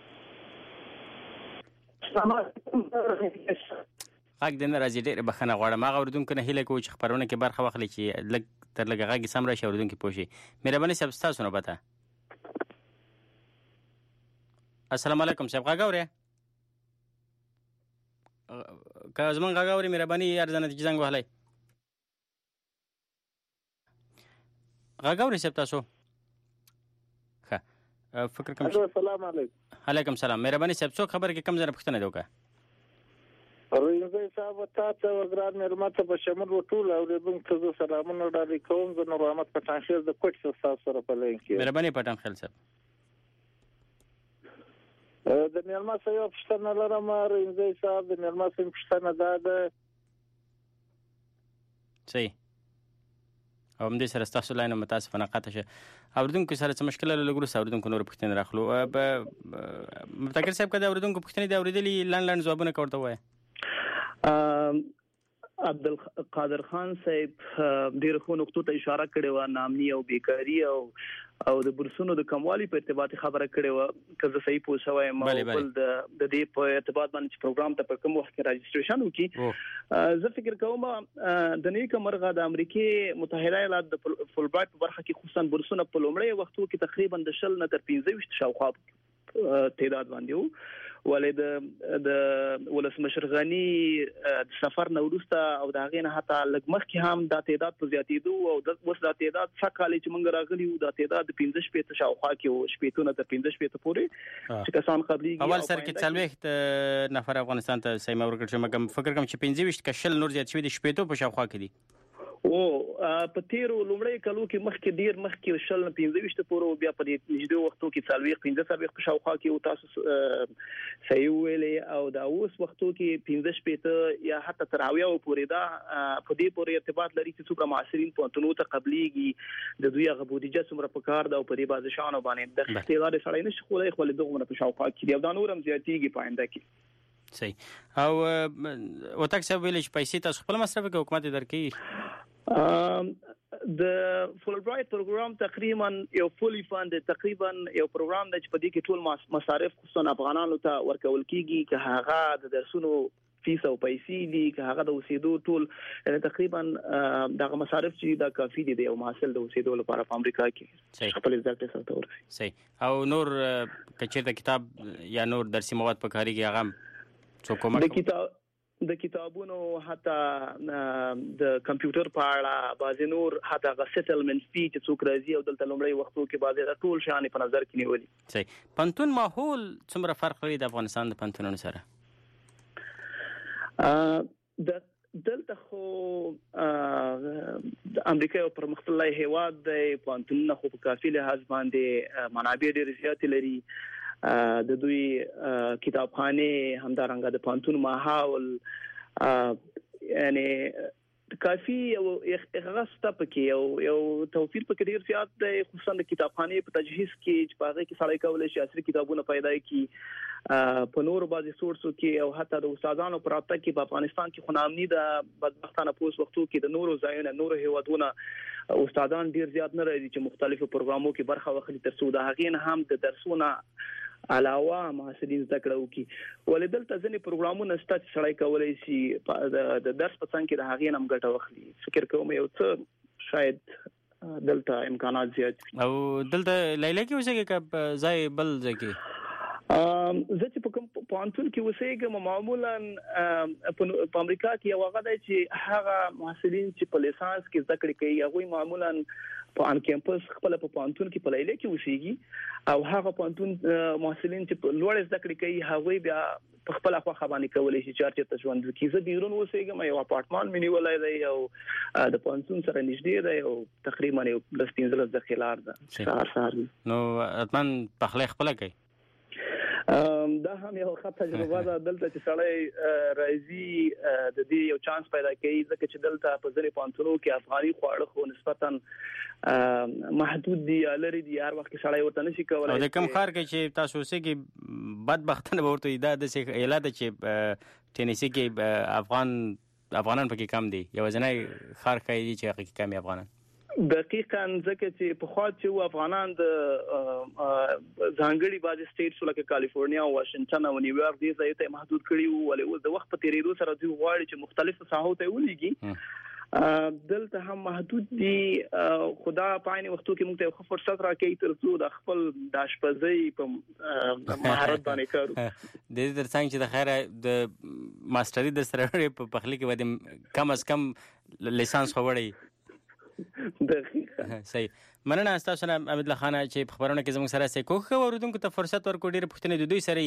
غږ دې نه راځي. ډېره بخښنه غواړم. هغه اورېدونکو نه هیله کوو چې خپرونه کې برخه واخلي چې لږ تر لږه غږ یې سم راشي اورېدونکي پوه شي. مهرباني صاحب ستاسو نوبت ده. السلام علیکم صاحب. غږ اورې؟ که زموږ غږ اورې مهرباني هر ځای نه چې زنګ وهلی غږ اورې صاحب تاسو؟ ښه فکر کوم. السلام علیکم. علیکم السلام. مهرباني صاحب څوک خبر کې کوم ځای نه پوښتنه دې وکړه؟ رئیس صاحب تا ته وګران میلمه ته په شمول ټول اورېدونکو ته زه سلامونه وړاندې کوم. زه نور احمد پټانخیل د کوټ څخه ستاسو سره په لاین کې. مهرباني پټانخیل صاحب. د میلمه صاحب یوه پوښتنه لرم. رئیس صاحب د میلمه صاحب پوښتنه دا ده صحیح او همدې سره ستاسو لاین متاسفانه قطع شه. اورېدونکو سره څه مشکله لږ وروسته اورېدونکو نورې پوښتنې راخلو. مبتکر صاحب که د اورېدونکو پوښتنې دې اورېدلي لنډ لنډ ځوابونه که ورته ووایه. عبدالقادر خان صاحب ډېرو ښو نقطو ته اشاره کړې وه. ناامني او بیکاري او او د بورسونو د کموالي په ارتباط خبره کړې وه که زه صحیح پوه شوی یم. او بل د دې په ارتباط باندې چې پروګرام ته په کوم وخت کې راجسټریشن وکړي زه فکر کوم د نیکه مرغه د امریکې متحده ایالات د فول برایټ په برخه کې خصوصا بورسونه په لومړیو وختو کې تقریبا د شل نه تر پنځه ویشت شاوخوا تعداد باندې وو. ولې د د ولسمشر غني د سفر نه وروسته او د هغې نه حتی لږ مخکې هم دا تعداد په زیاتېدو او اوس دا تعداد څه کالې چې موږ راغلي وو دا تعداد د پنځه شپېته شاوخوا کې وو شپېتو نه تر پنځه شپېته پورې چې کسان قبلېږي. اول سر کې څلوېښت نفر افغانستان ته سیمه ورکړل شوې مګر فکر کوم چې پنځه ویشت که شل نور زیات شوي دي شپېتو په شاوخوا کې دي. او په تیرو لومړی کلو کې مخکې ډیر مخکې شل نه پنځه ویشت پورې بیا په دې نږدې وختو کې څلوېښت پنځه څلوېښت شاوخوا کې او تاسو صحیح ویلې او دا اوس وختو کې پنځه شپېته یا حتی تر اویا پورې دا په دې پورې ارتباط لري چې څومره معاصرین پوهنتونو ته قبليږي د دوی هغه بودیجه څومره په کار ده او په دې بازه شانو باندې د اختیار سره نشي خولای خولې دغه په شاوخوا کې دا نور هم زیاتېږي په آینده کې. صحیح. او وتاک څه ویل چې پیسې تاسو خپل مصرف کې حکومت درکې؟ د فول برایټ پروګرام تقریبا یو فولي فند تقریبا یو پروګرام د چې په دې کې ټول مصارف خصوصا افغانانو ته ورکول کیږي که هغه د درسونو فیس او پیسې دي که هغه د اوسېدو ټول یعنی تقریبا دغه مصارف چې دا کافي دي د یو محصل د اوسېدو لپاره په امریکا کې خپل ځای ته ورسي. صحیح. او نور کچیر د کتاب یا نور درسي مواد په کاریږي هغه څو کومه د کتاب د کتابونو حتی د کمپیوټر په اړه بعضی نور حتی غ سیټلمنټ فی چې څوک راځي او دلته لومړی وختو کې بعضی د ټول شان په نظر کې نیولي. صحیح. پنتون ماحول څومره فرق لري د افغانستان د پنتونونو سره؟ د دلته خو د امریکا یو پرمختللی هیواد دی، پوهنتونونه خو په کافي لحاظ باندې منابع ډېرې زیاتې لري، د دوی کتابخانه همدارنګه د پوهنتون ماحول یعنی کافي یو اغسطه پکې یو یو توفیر پکې ډیر زیات دی، خصوصا د کتابخانه په تجهیز کې چې باغې کې سړی کولای شي عصري کتابونه پیدا کړي په نور بعضي سورسو کې او حتی د استادانو پراته کې په افغانستان کې خنامني د بدبختانه پوس وختو کې د نورو ځایونو نورو هیوادونو استادان ډیر زیات نه راځي چې مختلفو پروګرامو کې برخه واخلي ترڅو د هغې نه هم د درسونه علاوه محصلین زده کړه وکړي. ولې دلته ځینې پروګرامونه شته چې سړی کولی شي د درس په څنګ کې د هغې نه هم ګټه واخلي. فکر کوم یو څه شاید دلته امکانات زیات وي. او دلته لیلا کې اوسېږي که ځای بل ځای کې؟ زه چې په کوم پوهنتون کې اوسېږم معمولا په امریکا کې یو هغه دی چې هغه محصلین چې په لیسانس کې زده کړې کوي هغوی معمولا په ان کیمپس خپل په پوهنتون کې په لیلا کې اوسېږي او هغه پوهنتون محصلین چې په لوړ زده کړې کوي هغوی بیا په خپل خوا باندې کولی شي چې چارچ ته ژوند وکړي. زه بیرون اوسېږم، یو اپارټمان مې نیولی دی او د پوهنتون سره نږدې دی او تقریبا یو لس پنځلس دقیقې لار ده سهار سهار. نو حتما پخلی خپله کوي؟ دا هم یو ښه تجربه ده دلته چې سړی راځي د دې یو چانس پیدا کوي، ځکه چې دلته په ځینې پوهنتونو کې افغاني خواړه خو نسبتا محدود دي یا لري دي، هر وخت کې سړی ورته نشي کولی. او د کوم ښار کې چې تاسو اوسېږئ بدبختانه به ورته دا داسې ایله ده چې ټینیسي کې افغان افغانان پکې کم دي، یوازینی ښار ښایي چې هغه کې کم افغانان؟ دقیقاً ځکه چې په خوا چې افغانان د ځانګړي بعضي سټیټس لکه کالیفورنیا او واشنگټن او نیویارک دې ځای ته محدود کړي وو، ولې اوس د وخت په تیریدو سره دوی غواړي چې مختلفو ساحو ته ولېږي. دلته هم محدود دي، خدا په عین وختو کې موږ ته یو فرصت راکوي ترڅو د خپل د اشپزۍ په مهارت باندې کار وکړو. د دې ترڅنګ چې د خیره د ماستري د سره په پخلي کې باندې کم از کم لیسانس خو وړي. دقیقاً. صحیح. مننه تاسو نه امید الله خان چې په خبرونه کې زموږ سره سې کوخه اوریدونکو ته فرصت ورکړو. ډېر پوښتنې د دوی سره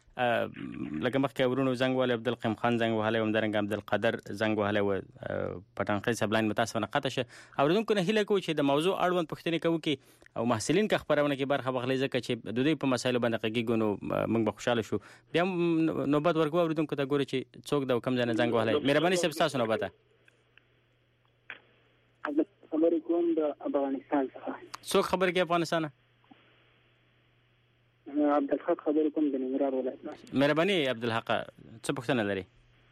لکه مخکې ورونو زنګ وهلی عبدالقیم خان زنګ وهلی همدارنګه عبدالقادر زنګ وهلی و پټانقۍ سبلاین متاسفانه قطع شه. اوریدونکو نه هیله کوو چې د موضوع اړوند پوښتنې کوو کې او محصلین که خبرونه کې برخه واخلي، ځکه چې د دوی په مسایلو باندې غږیږو نو موږ به خوشحاله شو. بیا نوبت ورکوو اوریدونکو ته ګورو چې څوک د کوم ځای نه زنګ وهلی. مهرباني صاحب ستاسو نوبت ده. خبرې کوم د افغانستان څخه. څوک خبرې کوي افغانستان؟ عبدالحق خبرې کوم د ننګرهار ولایت نه. مهرباني عبدالحق څه پوښتنه لري؟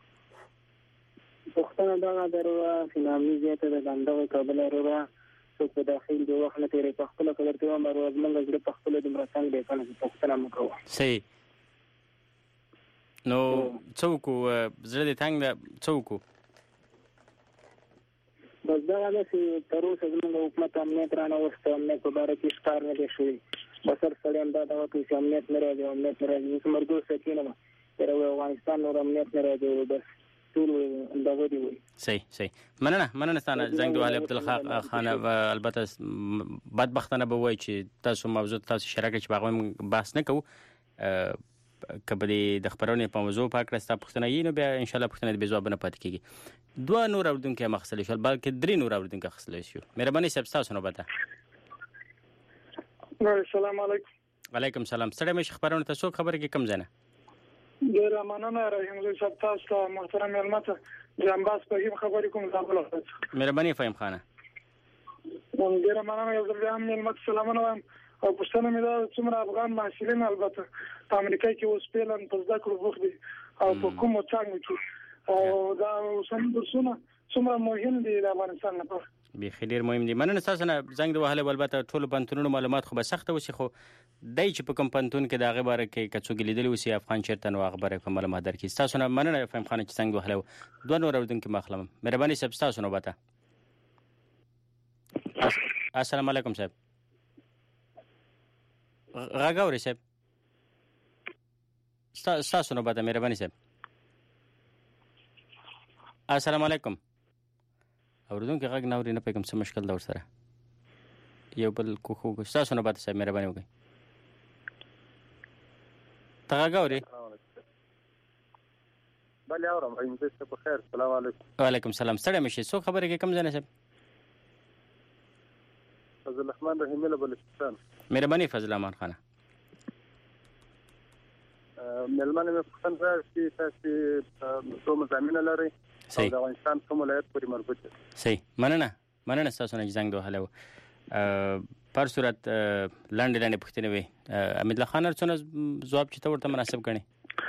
پوښتنه دغه دروا فنامي زیاته ده دغه کابل روا څوک په داخل د وخت نه تیرې په خپله خبر ته وم روز موږ زړه په خپله دومره څنګ دی کنه پوښتنه مو کوو. صحیح. نو څه وکړو؟ زړه دې تنګ ده، څه وکړو؟ بس دا نه چې تر اوسه زموږ حکومت امنیت رانه وسته، امنیت په باره کې ښکار نه دی شوی. بسر سړی هم دا دعوه کوي چې امنیت نه راځي امنیت نه راځي. اوس مرګو سکینه یم تر افغانستان نور امنیت نه راځي، بس ټول دغه دی وایي. صحیح صحیح. مننه مننه ستانه زنګ د وهلی عبدالحق خان. البته بدبختانه به وایي چې تاسو موضوع تاسو شریکه چې په هغه بحث نه کوو. کبه د خبرونه په موضوع پاکړه ستا پښتنه یې نو بیا ان شاء الله پښتنه د بيزو نه پات کیږي دوه نور اوردونکو مخسل شو بلکې درې نور اوردونکو خسل شو مهرباني صاحب تاسو نو بتا السلام علیکم وعلیکم السلام ستړي مې خبرونه تاسو خبره کې کم ځنه ډیر مننه رحیم الله صاحب تاسو محترم علمت جنباس په هیڅ خبرې کوم زابل مهرباني فهم خانه ډیر مننه یو ځل هم علمت سلامونه او پښتنه مې دا څومره افغان محصلین البته په امریکا کې اوس پیلن په ځکه کړو بوخ دي او په کومو څنګه کې او دا سم درسونه څومره مهم دي د افغانستان لپاره به خیر مهم دي مننه تاسو نه زنګ د وهله البته ټول پنتونونو معلومات خو به سخته وسی خو دای چې په کوم پنتون کې دا غبره کې کڅوګ لیدل وسی افغان چیرته نو غبره په معلومات درکې تاسو نه مننه فهم خانه چې څنګه وهله دوه نور اوردونکو مخلم مهرباني صاحب تاسو نو بتا السلام علیکم صاحب غاګوري صاحب تاسو نو بتا مهرباني صاحب السلام علیکم اوردونکو غږ ناوري نه پېږم څه مشکل دا ورسره یو بل کوخو تاسو نه بتا صاحب مهرباني وکړئ تا غاګوري بل اورم ایم زه په خیر السلام علیکم وعلیکم السلام ستړي مشه څو خبره کې کم ځنه صاحب فضل الرحمن رحیم الله بلوچستان مهرباني فضل الرحمن خانه ملمنه مې پښتون راځي تاسو څو مزامین لري او د افغانستان کوم ولایت پورې مربوط دي صحیح مننه مننه تاسو نه زنګ دوه هلو پر صورت لاندې لاندې پښتنه وي امید الله خان ارڅونه جواب چې ته ورته مناسب غني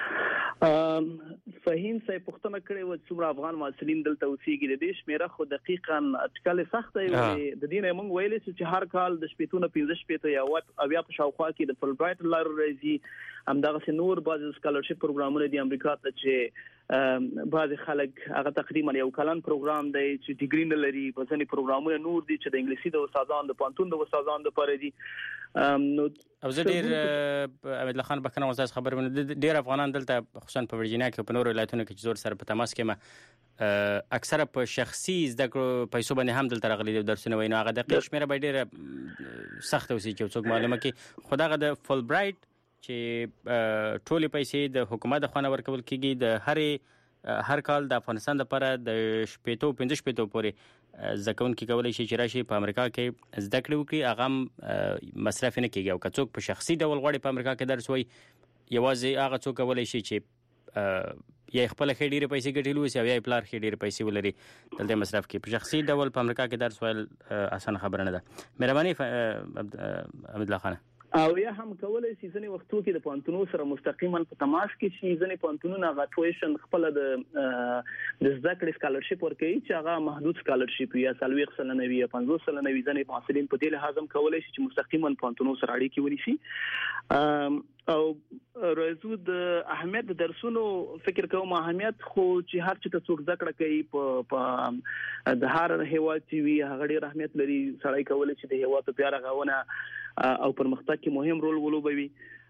فهیم صاحب پښتنه کړي و څومره افغان محصلین دلته اوسېږي د دې شمیره خو دقیقاً اټکل سخت دی د دې نه موږ ویلې چې هر کال د شپېتونه پنځه شپېته یا اویا په شاوخوا کې د فل برایټ لار راځي همدغه نور بعض سکالرشپ پروګرامونه د امریکا ته چې بعض خلک هغه تقریبا یو کلن پروګرام دی چې ډیګری نه لري په ځینې پروګرامونه نور دي چې د انګلیسي د استادانو د پانتون د استادانو لپاره دي نو او زه ډیر امید الله خان بکنه وزاز خبر ونه ډیر افغانان دلته خصوصا په ورجینیا کې په نور ولایتونو کې زور سره په تماس کې ما اکثره په شخصي زده کړو پیسو باندې هم دلته راغلي دي درسونه ویني هغه د قشمیره به ډیر سخت اوسې چې څوک معلومه کې خداغه د فل برایټ چې ټولې پیسې د حکومت د خوانه ورکول کېږي د هر هر کال د افغانستان لپاره د شپېتو پنځه شپېتو پورې ځکون کې کولای شي چې راشي په امریکا کې زده کړې وکړي هغه مصرف نه کېږي او که څوک په شخصي ډول غواړي په امریکا کې درس وایي یوازې هغه څوک کولای شي چې یا خپل خې ډېرې پیسې ګټلو وي او یا پلار خې ډېرې پیسې ولري دلته مصرف کې په شخصي ډول په امریکا کې درس ویل اسانه خبره نه ده مهرباني امید الله خان او یا هم کولای شي ځنې وختو کې د پانتونو سره مستقیما په تماس کې شي ځنې پانتونو هغه ټویشن خپل د د زده کړې سکالرشپ ورکوي چې هغه محدود سکالرشپ یا سلويخ سلنه وي یا پنځوس سلنه وي ځنې محصلین په دې لحاظ هم کولای شي چې مستقیما پانتونو سره اړیکې ونیسي او راځو د اهمیت د درسونو فکر کوم اهمیت خو چې هر چې څوک ذکر کوي په د هر هیواد چې وي هغه ډېر اهمیت لري سړی کولای شي د هیواد په پیار غاونه او پرمختګ کې مهم رول ولوبوي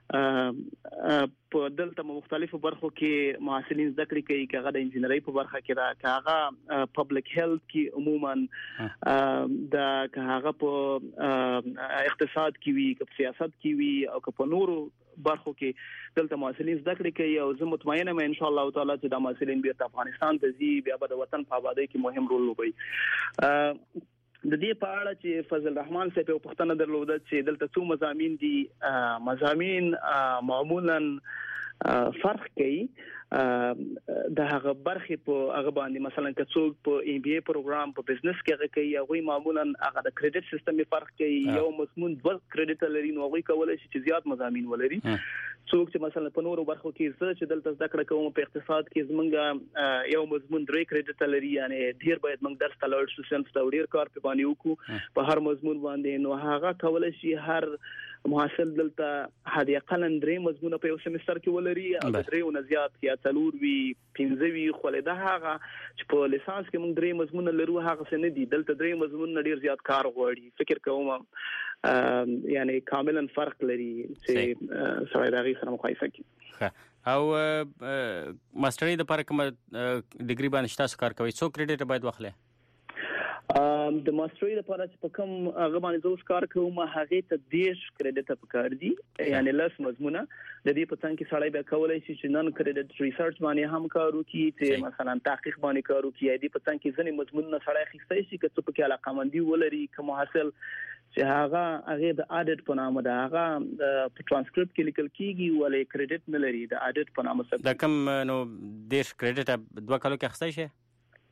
په دلته مختلفو برخو کې محصلین زده کړې کوي چې هغه د انجینرۍ په برخه کې را هغه پبلک هیلث کې عموما د هغه په اقتصاد کې وي که سیاست کې وي او که په نورو برخو کې دلته محصلین زده کړې کوي او زه مطمئنه یم ان شاء الله تعالی چې د محصلین بیرته افغانستان ته ځي بیا به د وطن په آبادی کې مهم رول لوبوي د دې په اړه چې فضل الرحمن صاحب په پښتنه درلوده چې دلته څو مضامین دي مضامین معمولا فرق کوي د هغه برخه په هغه باندې مثلا که څوک په ام بي اي پروګرام په بزنس کې هغه کوي هغه معمولا هغه د کریډټ سیستم فرق کوي یو مضمون دوه کریډټ لري نو هغه کولای شي چې زیات مضامین ولري څوک چې مثلا په نورو برخو کې زه چې دلته زده کړه کوم په اقتصاد کې زمونږ یو مضمون درې کریډټ لري یعنی ډیر باید موږ درس تلاړ شو سنس ته ډیر کار په باندې وکړو په هر مضمون باندې نو هغه کولای شي هر محصل دلته هدي قلن درې مضمون په یو سمستر کې ولري او درې او زیات یا څلور وی پنځه وی خو له هغه چې په لیسانس کې موږ درې مضمون لرو هغه څه نه دي دلته درې مضمون ډیر زیات کار غواړي فکر کوم یعنی کاملا فرق لري چې سره دغه سره مقایسه کوي او ماسترۍ د لپاره کوم ډیګري باندې تاسو کار کوي څو کریډټ باید واخلئ ام د ماستري لپاره چې په کوم هغه باندې زوس کار کوم هغه ته دیش کریډټ پکار دي یعنی لاس مضمونه د دې په څنګه کې سړی به کولای شي چې نن کریډټ ریسرچ باندې هم کار وکړي چې مثلا تحقیق باندې کار وکړي دې په څنګه کې ځنې مضمون سړی خسته شي چې څه پکې علاقمندي ولري کوم حاصل چې هغه هغه د اډټ په نامه ده هغه په ترانسکرپټ کې لیکل کیږي ولې کریډټ نه لري د اډټ په نامه څه دا کوم نو دیش کریډټ دوه کالو کې خسته شي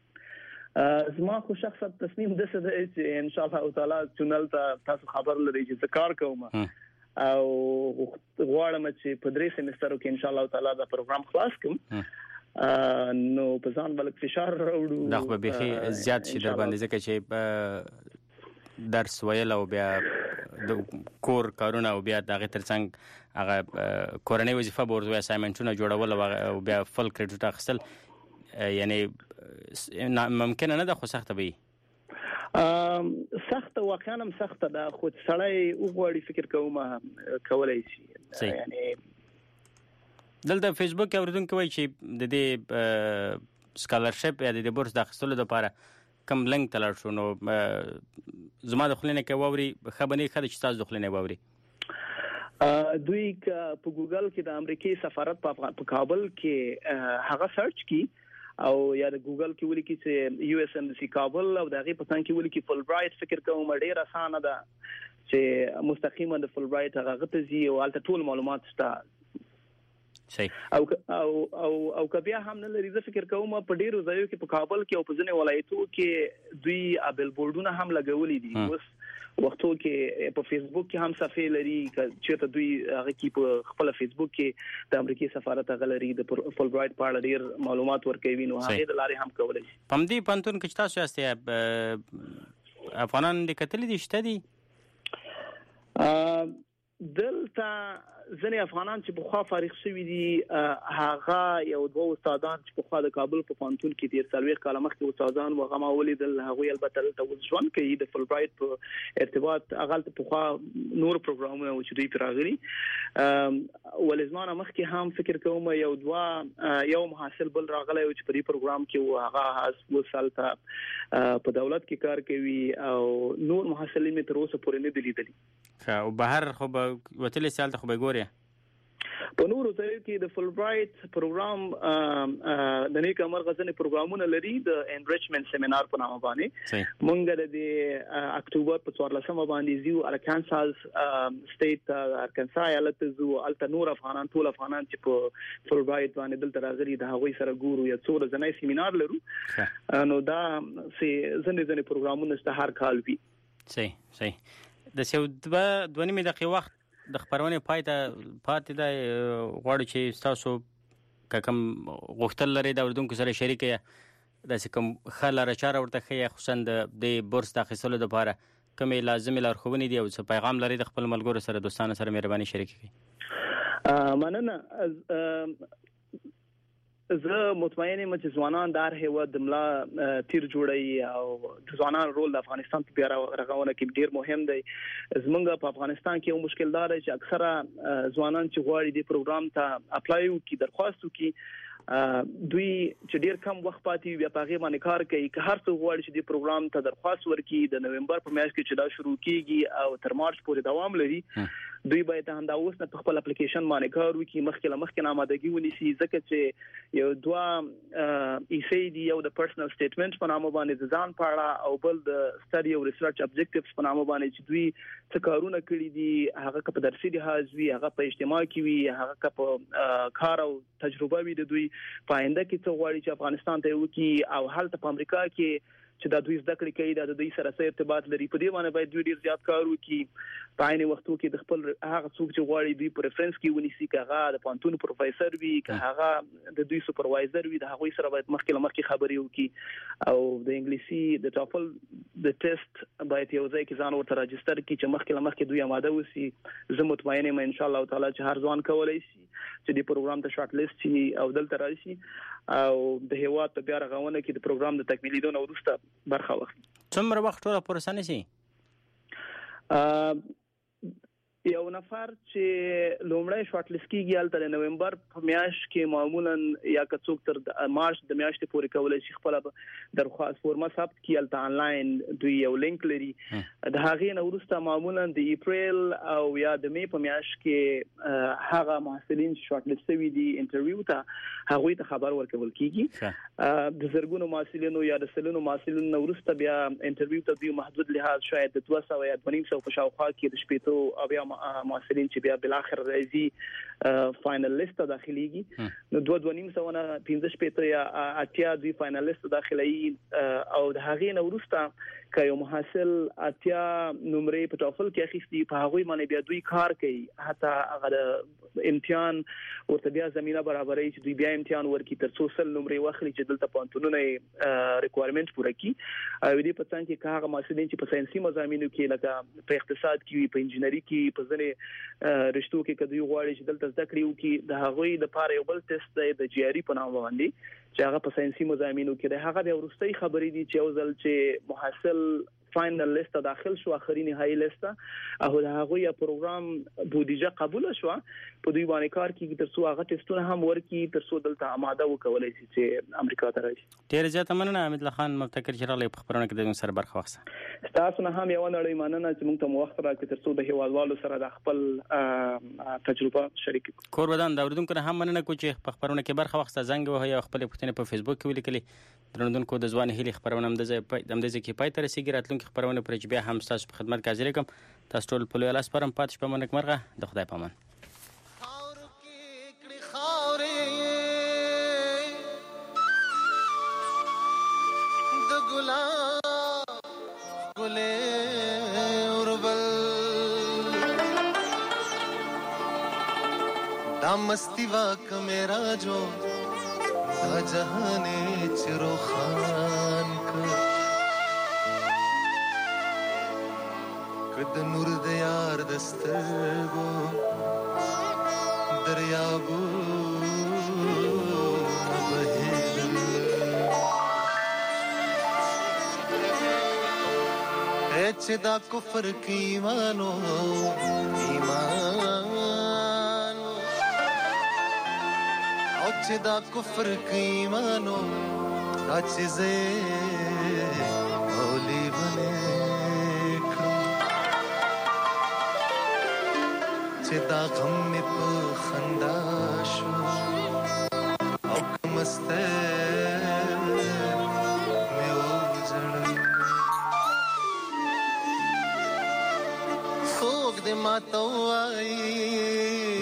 زما خو شخصا تصمیم د څه دی چې ان شاء الله تعالی چنل ته تاسو خبر لري چې کار کوم او غواړم چې په درې سمسترو کې ان شاء الله تعالی دا پروګرام خلاص کوم نو په ځان بل فشار راوړو دا خو به زیات شي در باندې ځکه چې درس ویل او بیا د کور کارونه او بیا دغه ترڅنګ هغه کورنۍ وظیفه بورځو اسایمنټونه جوړول او بیا فل کریډټ اخیستل یعنی ممکن نه ده خو سخته به سخته واقعا هم سخته ده خو سړی وګوري فکر کوم کولای شي یعنی دلته فیسبوک اوریدونکو وایي چې د دې سکالرشپ یا د دې بورس د اخیستلو لپاره کم لنګ تلل شو نو زما د خلینو کې ووري خبرې خدای چې تاسو د خلینو ووري دوی په ګوګل کې د امریکای سفارت په کابل کې هغه سرچ کی او یا د ګوګل کې ولیکي چې یو اس ام سی کابل او دغه په څنګه کې ولیکي فل برایټ فکر کوم ډیر اسانه ده چې مستقیما د فل برایټ هغه ته زی او الته ټول معلومات شته صحیح او او او او کبیا هم نه لري زه فکر کوم په ډیرو ځایو کې په کابل کې او په ځینې ولایتو کې دوی ابل بورډونه هم لګولي دي اوس وختو کې په فیسبوک کې هم صفحه لري چې ته دوی هغه کې په خپل فیسبوک کې د امریکای سفارت غلري د فل برایټ په اړه ډیر معلومات ورکوي نو هغه د لارې هم کولای شي پم دې پانتون کې تاسو یاستئ افغانان د کتل دي شته دي دلته ځنې افغانان چې په خوا فارغ شوي دي هغه یو دوه استادان چې په خوا د کابل په پانتون کې ډیر څلوېښت کاله مخکې استادان و هغه ما ولیدل هغوی البته دلته اوس ژوند کوي د فل برایټ په ارتباط هغه په خوا نور پروګرامونه و چې دوی پرې راغلي ولې زما مخکې هم فکر کوم یو دوه یو محصل بل راغلی و چې په دې پروګرام کې و هغه اوس هلته په دولت کې کار کوي او نور محصلین مې تر اوسه پورې نه دي لیدلي او بهر خو به وتلې سالته خو به ګوري په نورو ځایو کې د فل برایټ پروګرام د نیک امر غزنې پروګرامونه لري د انریچمنت سیمینار په نامه باندې مونږ د اکتوبر په څوارلسمه باندې زیو ارکانساس سټیټ ارکانسا ایالت زو الته نور افغانان ټول افغانان چې په فل برایټ باندې دلته راغلي د هغوی سره ګورو یا څو ورځې سیمینار لرو نو دا سي ځنې ځنې پروګرامونه ست هر کال وي صحیح صحیح د سیو د دوه نیمه دقیقې وخت د خبرونه پای ته پاتې ده غواړي چې تاسو کوم غوښتل لري د اردن کو سره شریک یا د کوم خلاره چاره ورته خي خصوصا د بورس د اخیستلو لپاره کومې لازمي لارښوونې دي او څه پیغام لري د خپل ملګرو سره دوستانو سره مهرباني شریک کړئ مننه زه مطمئن یم چې ځوانان د هر هیواد د ملا تیر جوړي او د ځوانان رول د افغانستان په بیا رغونه کې ډیر مهم دی زمونږ په افغانستان کې یو مشکل دا دی چې اکثره ځوانان چې غواړي د پروګرام ته اپلای وکړي درخواست وکړي دوی چې ډیر کم وخت پاتې بیا په هغه باندې کار کوي که هر څو غواړي چې د پروګرام ته درخواست ورکړي د نومبر په میاشت کې چې دا شروع کیږي او تر مارچ پورې دوام لري دوی باید هم دا اوس نه په خپل اپلیکیشن باندې کار وکړي مخکې له مخکې آمادګي ونیسي ځکه چې یو دوه ایسي دی یو د پرسنل سټیټمنټ په نامه باندې د ځان په اړه او بل د سټډي او ریسرچ ابجیکټیوز په نامه باندې چې دوی څه کارونه کړي دي هغه په درسي لحاظ وي هغه په اجتماع کې وي هغه په کار او تجربه وي د دوی په آینده کې څه غواړي چې افغانستان ته وکړي او هلته په امریکا کې چې دا دوی زده کړې کوي دا د دوی سره سره ارتباط لري په دې باندې باید دوی ډیر زیات کار وکړي په عین وختو کې د خپل هغه څوک چې غواړي دوی په ریفرنس کې ونیسي کغه د پانتون پروفیسور وي کغه د دوی سپروایزر وي د هغه سره باید مخکې له مخکې خبرې وکړي او د انګلیسي د ټافل د ټیسټ باید یو ځای کې ځان ورته راجستر کړي چې مخکې له مخکې دوی آماده وسی زه مطمئن یم ان شاء الله تعالی چې هر ځوان کولای شي چې د پروګرام ته شارټ لیست شي او دلته راشي او د هیواد په بیا رغونه کې د پروګرام د تکمیلیدو وروسته برخه واخلي څومره وخت ټول پروسه نشي یو نفر چې لومړی شارټ لیست کیږي هلته د نومبر په میاشت کې معمولا یا که څوک تر مارچ د میاشتې پورې کولی شي خپله درخواست فورمه ثبت کړي. هلته آنلاین دوی یو لینک لري. د هغې نه وروسته معمولا د اپریل او یا د می په میاشت کې هغه محصلین چې شارټ لیست شوي دي انټرویو ته هغوی ته خبر ورکول کیږي. د زرګونو محصلینو یا د سلونو محصلینو نه وروسته بیا انټرویو ته دوی محدود لحاظ شاید د دوه سوه یا دوه نیم سوه په شاوخوا کې د شپېتو او بیا محصلین چې بیا بل اخر راځي فائنل لیست داخليږي نو دوه دوه نیم سوه نه پنځه شپېته یا اتیا دوی فائنل لیست داخلي او د هغې نه وروسته که یو محصل اتیا نمرې په ټافل کې اخیستي په هغوی باندې بیا دوی کار کوي حتی هغه د امتحان ورته بیا زمینه برابروي چې دوی بیا امتحان ورکړي تر څو سل نمرې واخلي چې دلته پوهنتونونه یې ریکوایرمنټ پوره کړي. او دې په څنګ کې که هغه محصلین چې په ساینسي مضامینو کې لکه په اقتصاد کې وي په انجینري کې په ځینې رشتو کې که دوی غواړي چې دلته زده کړي وکړي د هغوی دپاره یو بل ټیسټ دی د جي ار ای په نامه باندې چې هغه په ساینسي مضامینو کې دی. هغه بیا وروستۍ خبرې دي چې یو ځل چې محصل فائنل لیست داخل شو اخري نهایی لیست او د هغوی پروګرام بودیجه قبول شو په دوی باندې کار کیږي تر څو هغه ټیسټونه هم ورکړي تر څو دلته آماده وکولای شي چې امریکا ته راشي. ډیر زیات مننه حمید الله خان مبتکر چې راغلی په خبرونه کې د سر برخه واخیسته. تاسو نه هم یو نړۍ مننه چې موږ ته مو وخت راکړ تر څو د هیوادوالو سره د خپل تجربه شریک کړو. کور ودان د اوریدونکو هم مننه کوم چې په خبرونه کې برخه واخیسته. زنګ وهي او خپل پوښتنې په فیسبوک کې ولیکلي. درنوونکو د ځوان هلي خبرونه هم د دې کې پای ته رسیدي. راتلونکي خبرونه پر بیا هم تاسو په خدمت کې حاضر کوم. تاسو ټول په لوی لاس پرم پاتې شپه منک مرغه د خدای پامان. د ګلاب ګلې اوربل دا مستی واک میرا جو دا جهان چرو خان کر کد نور د یار دسترګو دریابو بهیدل اچ دا کفر کی ایمانو ایمانو اچ دا کفر کی ایمانو دا چیزے اولی بنے چې دا غم مې په خندا شو او کمسته مې وژړل څوک دې ماته وایي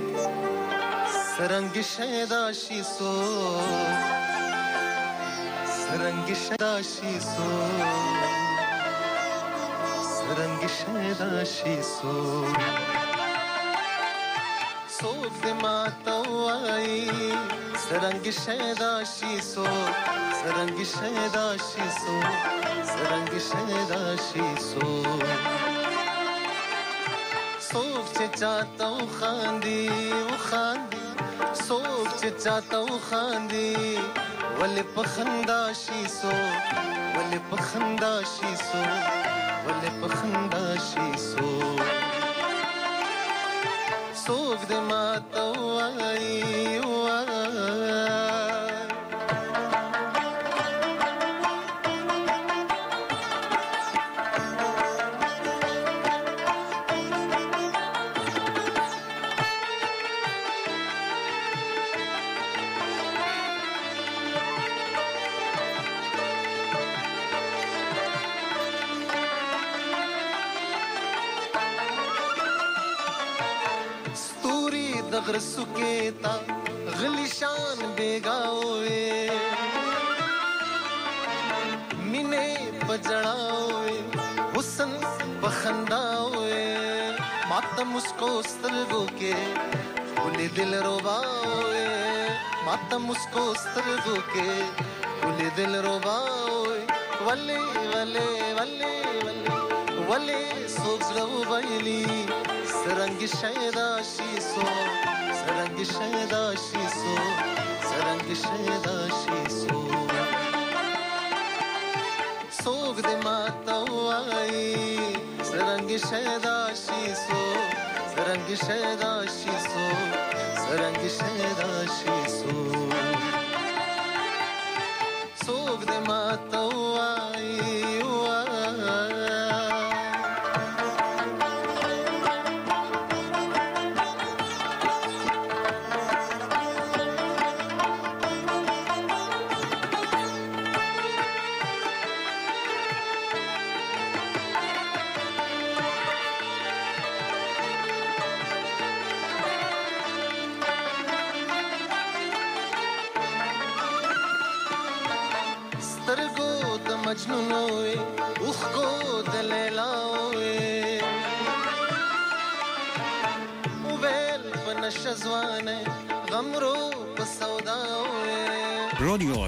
سرنګ شیدا شي سو سرنګ شیدا شي سو سرنګ شیدا شي سو سوک دے ماتا وائی سرنگ شیدا شیسو سرنگ شیدا شیسو سرنگ شیدا شیسو سوک چے چاہتا ہوں خاندی وہ خاندی سوک چے چاہتا ہوں خاندی ولی پخندا شیسو ولی پخندا شیسو ولی پخندا شیسو سوک دے ماتا وائی وائی دغر سکیتا غلی شان بیگاوے مینے پجڑاوے حسن بخنداوے ماتا مسکو سترگو کے کلی دل روباوے ماتا مسکو سترگو کے کلی دل روباوے ولی ولی ولی ولی ولی سوزلو بایلی سرنگ شیدا شیسو سرنگ شیدا شیسو سرنگ شیدا شیسو سوک دے ماتا وائی سرنگ سرنګ شیدا شیسو سرنګ شیدا شیسو سرنګ شیدا شیسو سوګ دې ماته وای وای مجنون وي اوخ کو د لیلا وي وبل بنش ځوانه غمرو په سودا وي رادیو